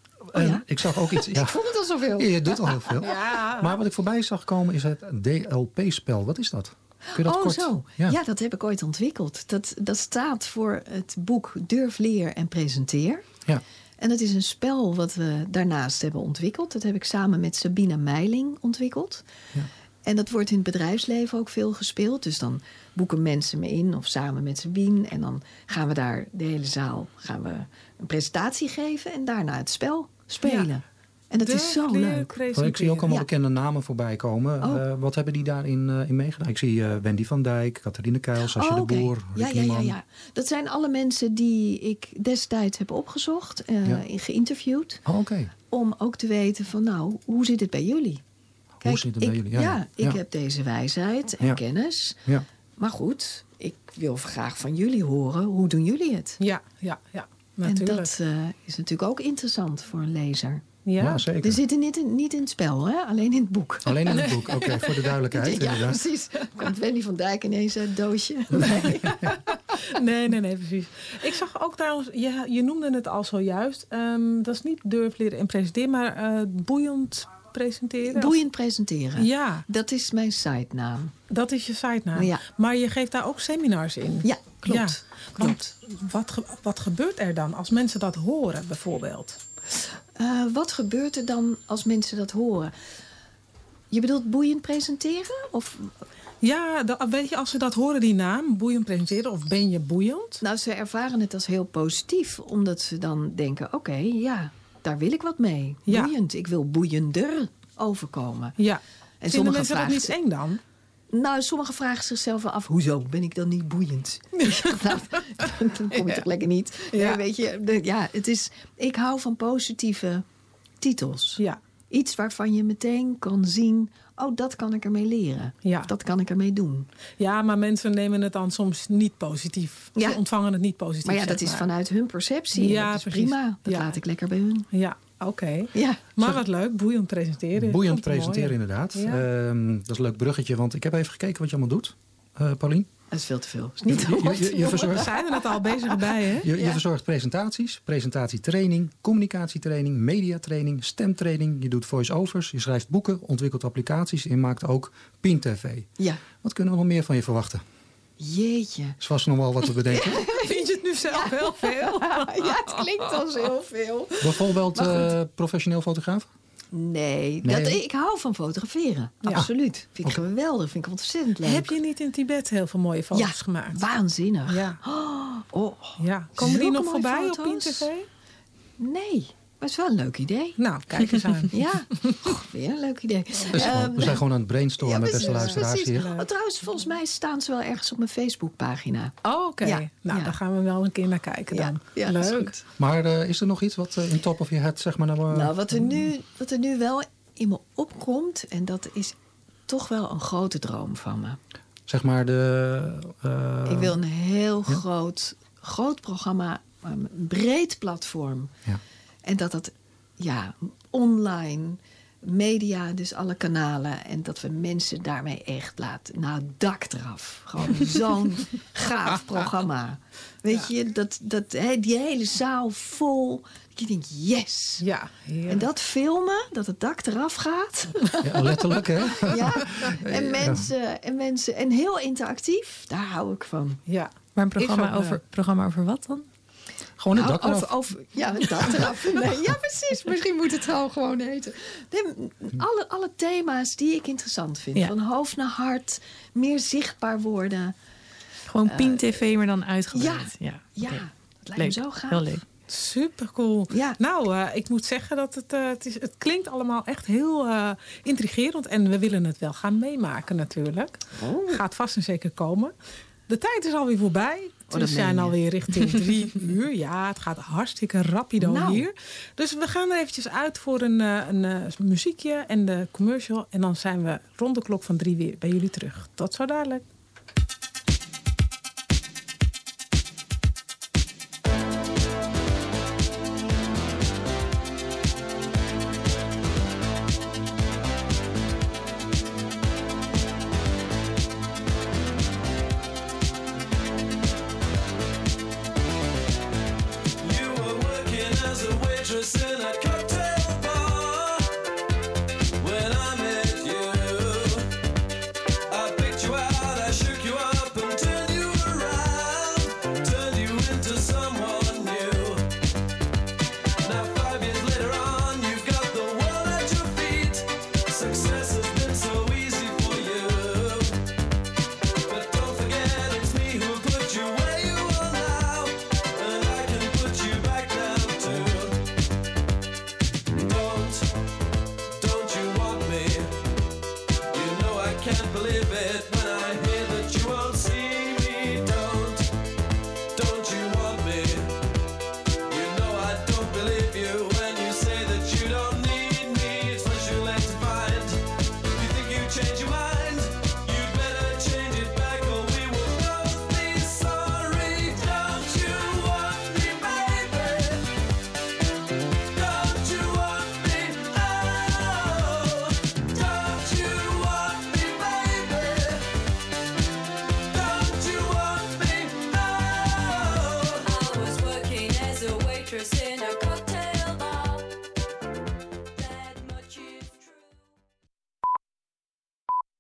En ja? ik zag ook iets... Ja, Ik vond het al zoveel. je doet al heel veel. Ja. Maar wat ik voorbij zag komen is het D L P-spel. Wat is dat? Kun je dat Oh, kort... zo. Ja. Ja. dat heb ik ooit ontwikkeld. Dat, dat staat voor het boek Durf, Leer en Presenteer. Ja. En dat is een spel wat we daarnaast hebben ontwikkeld. Dat heb ik samen met Sabina Meiling ontwikkeld. Ja. En dat wordt in het bedrijfsleven ook veel gespeeld. Dus dan boeken mensen me in of samen met Sabine. En dan gaan we daar de hele zaal gaan we een presentatie geven. En daarna het spel spelen. Ja. En dat Durf, is zo leer, leuk. presenteren. Ik zie ook allemaal Ja. bekende namen voorbij komen. Oh. Uh, wat hebben die daarin uh, in meegedaan? Ik zie uh, Wendy van Dijk, Catharine Kuijls, Sascha Oh, de oké. Boer, Ja, Rick ja, ja, Niemann. ja. Dat zijn alle mensen die ik destijds heb opgezocht. Uh, Ja. geïnterviewd. Oh, oké. Okay. Om ook te weten van nou, hoe zit het bij jullie? Hoe zit het ik, bij jullie? Ja, Ja, ja. ik Ja. heb deze wijsheid en Ja. kennis. Ja. Maar goed, ik wil graag van jullie horen. Hoe doen jullie het? Ja, ja, ja. En Natuurlijk. dat uh, is natuurlijk ook interessant voor een lezer. Ja, Ja, zeker. Er zitten niet in, niet in het spel, hè? Alleen in het boek. Alleen in het boek, oké, okay, voor de duidelijkheid. Ja, inderdaad. precies. Komt Wendy van Dijk ineens uit het doosje. Nee. nee, nee, nee, precies. Ik zag ook trouwens, je, je noemde het al zojuist. Um, dat is niet durf, leren en presenteren, maar uh, boeiend presenteren. Boeiend presenteren. Ja. Dat is mijn sitenaam. Dat is je sitenaam. Ja. Maar je geeft daar ook seminars in. Ja, klopt. Ja. klopt. Want wat, ge, wat gebeurt er dan als mensen dat horen, bijvoorbeeld? Uh, wat gebeurt er dan als mensen dat horen? Je bedoelt boeiend presenteren? Of... Ja, da, weet je, als ze dat horen, die naam, boeiend presenteren, of ben je boeiend? Nou, ze ervaren het als heel positief. Omdat ze dan denken, oké, okay, ja, daar wil ik wat mee. Ja. Boeiend, ik wil boeiender overkomen. Ja. En Vinden mensen dat vragen niet eng dan? Nou, sommigen vragen zichzelf wel af, hoezo ben ik dan niet boeiend? nou, dan kom je Ja. toch lekker niet. Ja. Nee, weet je, de, ja, het is, ik hou van positieve titels. Ja. Iets waarvan je meteen kan zien, oh, dat kan ik ermee leren. Ja. Of dat kan ik ermee doen. Ja, maar mensen nemen het dan soms niet positief. Ja. Ze ontvangen het niet positief. Maar ja, zeg dat is maar. vanuit hun perceptie. Ja, dat is precies. prima. Dat Ja. laat ik lekker bij hun. Ja, oké. Okay. Ja. Maar wat leuk, boeiend presenteren. Boeiend Komt er mooi presenteren, in. inderdaad. Ja. Um, dat is een leuk bruggetje, want ik heb even gekeken wat je allemaal doet, uh, Paulien. Dat is veel te veel. Dat is niet Je, je, je, je We verzorgt, zijn er net al bezig bij, hè? je, je Ja. verzorgt presentaties, presentatietraining, communicatietraining, mediatraining, stemtraining. Je doet voice-overs, je schrijft boeken, ontwikkelt applicaties en je maakt ook Pien T V. Ja. Wat kunnen we nog meer van je verwachten? Jeetje. Dat is vast nog wel wat te bedenken. Vind je het nu zelf heel veel? Ja, het klinkt als heel veel. Bijvoorbeeld Maar uh, professioneel fotograaf? Nee, Nee, dat, hè? ik hou van fotograferen. Ja. Absoluut. Vind ik geweldig. Vind ik ontzettend leuk. Heb je niet in Tibet heel veel mooie foto's Ja, gemaakt? waanzinnig. Ja. Oh, ja. Komen die zulke nog mooie voorbij op foto's. Pien T V? nee. Maar het is wel een leuk idee. Nou, kijk eens aan. Ja, oh, weer een leuk idee. Dus gewoon- Ehm, we zijn gewoon aan het brainstormen, ja, beste precies, luisteraars precies. hier. Oh, trouwens, volgens mij staan ze wel ergens op mijn Facebookpagina. Oh, oké. Ja, Nou, ja. daar gaan we wel een keer naar kijken Ja, dan. ja, dat is Leuk. goed. Maar uh, is er nog iets wat uh, in top of your head, zeg maar... Nou, uh, Nou, wat er, nu, wat er nu wel in me opkomt, en dat is toch wel een grote droom van me. zeg maar de... Uh, Ik wil een heel ja? groot, groot programma, een breed platform. Ja. En dat dat ja, online media, dus alle kanalen. En dat we mensen daarmee echt laten... Nou, dak eraf. Gewoon zo'n gaaf programma. Weet je, dat, dat, he, die hele zaal vol. Dat je denkt, yes. Ja, heerlijk. En dat filmen, dat het dak eraf gaat. Ja, letterlijk, hè? Ja, en mensen, en mensen... En heel interactief, daar hou ik van. Ja. Maar een programma, Ik ook, over, ja. programma over wat dan? Gewoon het dak Nou, eraf. over, over, ja, het dak eraf. Nee, ja, precies. Misschien moet het wel gewoon heten. Nee, alle, alle thema's die ik interessant vind. Ja. Van hoofd naar hart. Meer zichtbaar worden. Gewoon Pien T V, maar dan uitgebreid. Ja, Ja, oké. het lijkt me Leuk, zo gaaf. heel leuk. Super cool. Ja. Nou, uh, ik moet zeggen dat het, uh, het, is, het klinkt allemaal echt heel uh, intrigerend. En we willen het wel gaan meemaken natuurlijk. Oh. Gaat vast en zeker komen. De tijd is alweer voorbij. dat We zijn meen je. alweer richting drie uur. Ja, het gaat hartstikke rapido Nou. hier. Dus we gaan er eventjes uit voor een, uh, een uh, muziekje en de commercial. En dan zijn we rond de klok van drie weer bij jullie terug. Tot zo dadelijk. You were working as a waitress in a cocktail bar when I met you. I picked you out, I shook you up and turned you around, turned you into someone new. Now five years later on, you've got the world at your feet. Success has been so easy for you. But don't forget it's me who put you where you are now, and I can put you back down too. Don't, don't you want me? You know I can't believe it when I hear that you won't see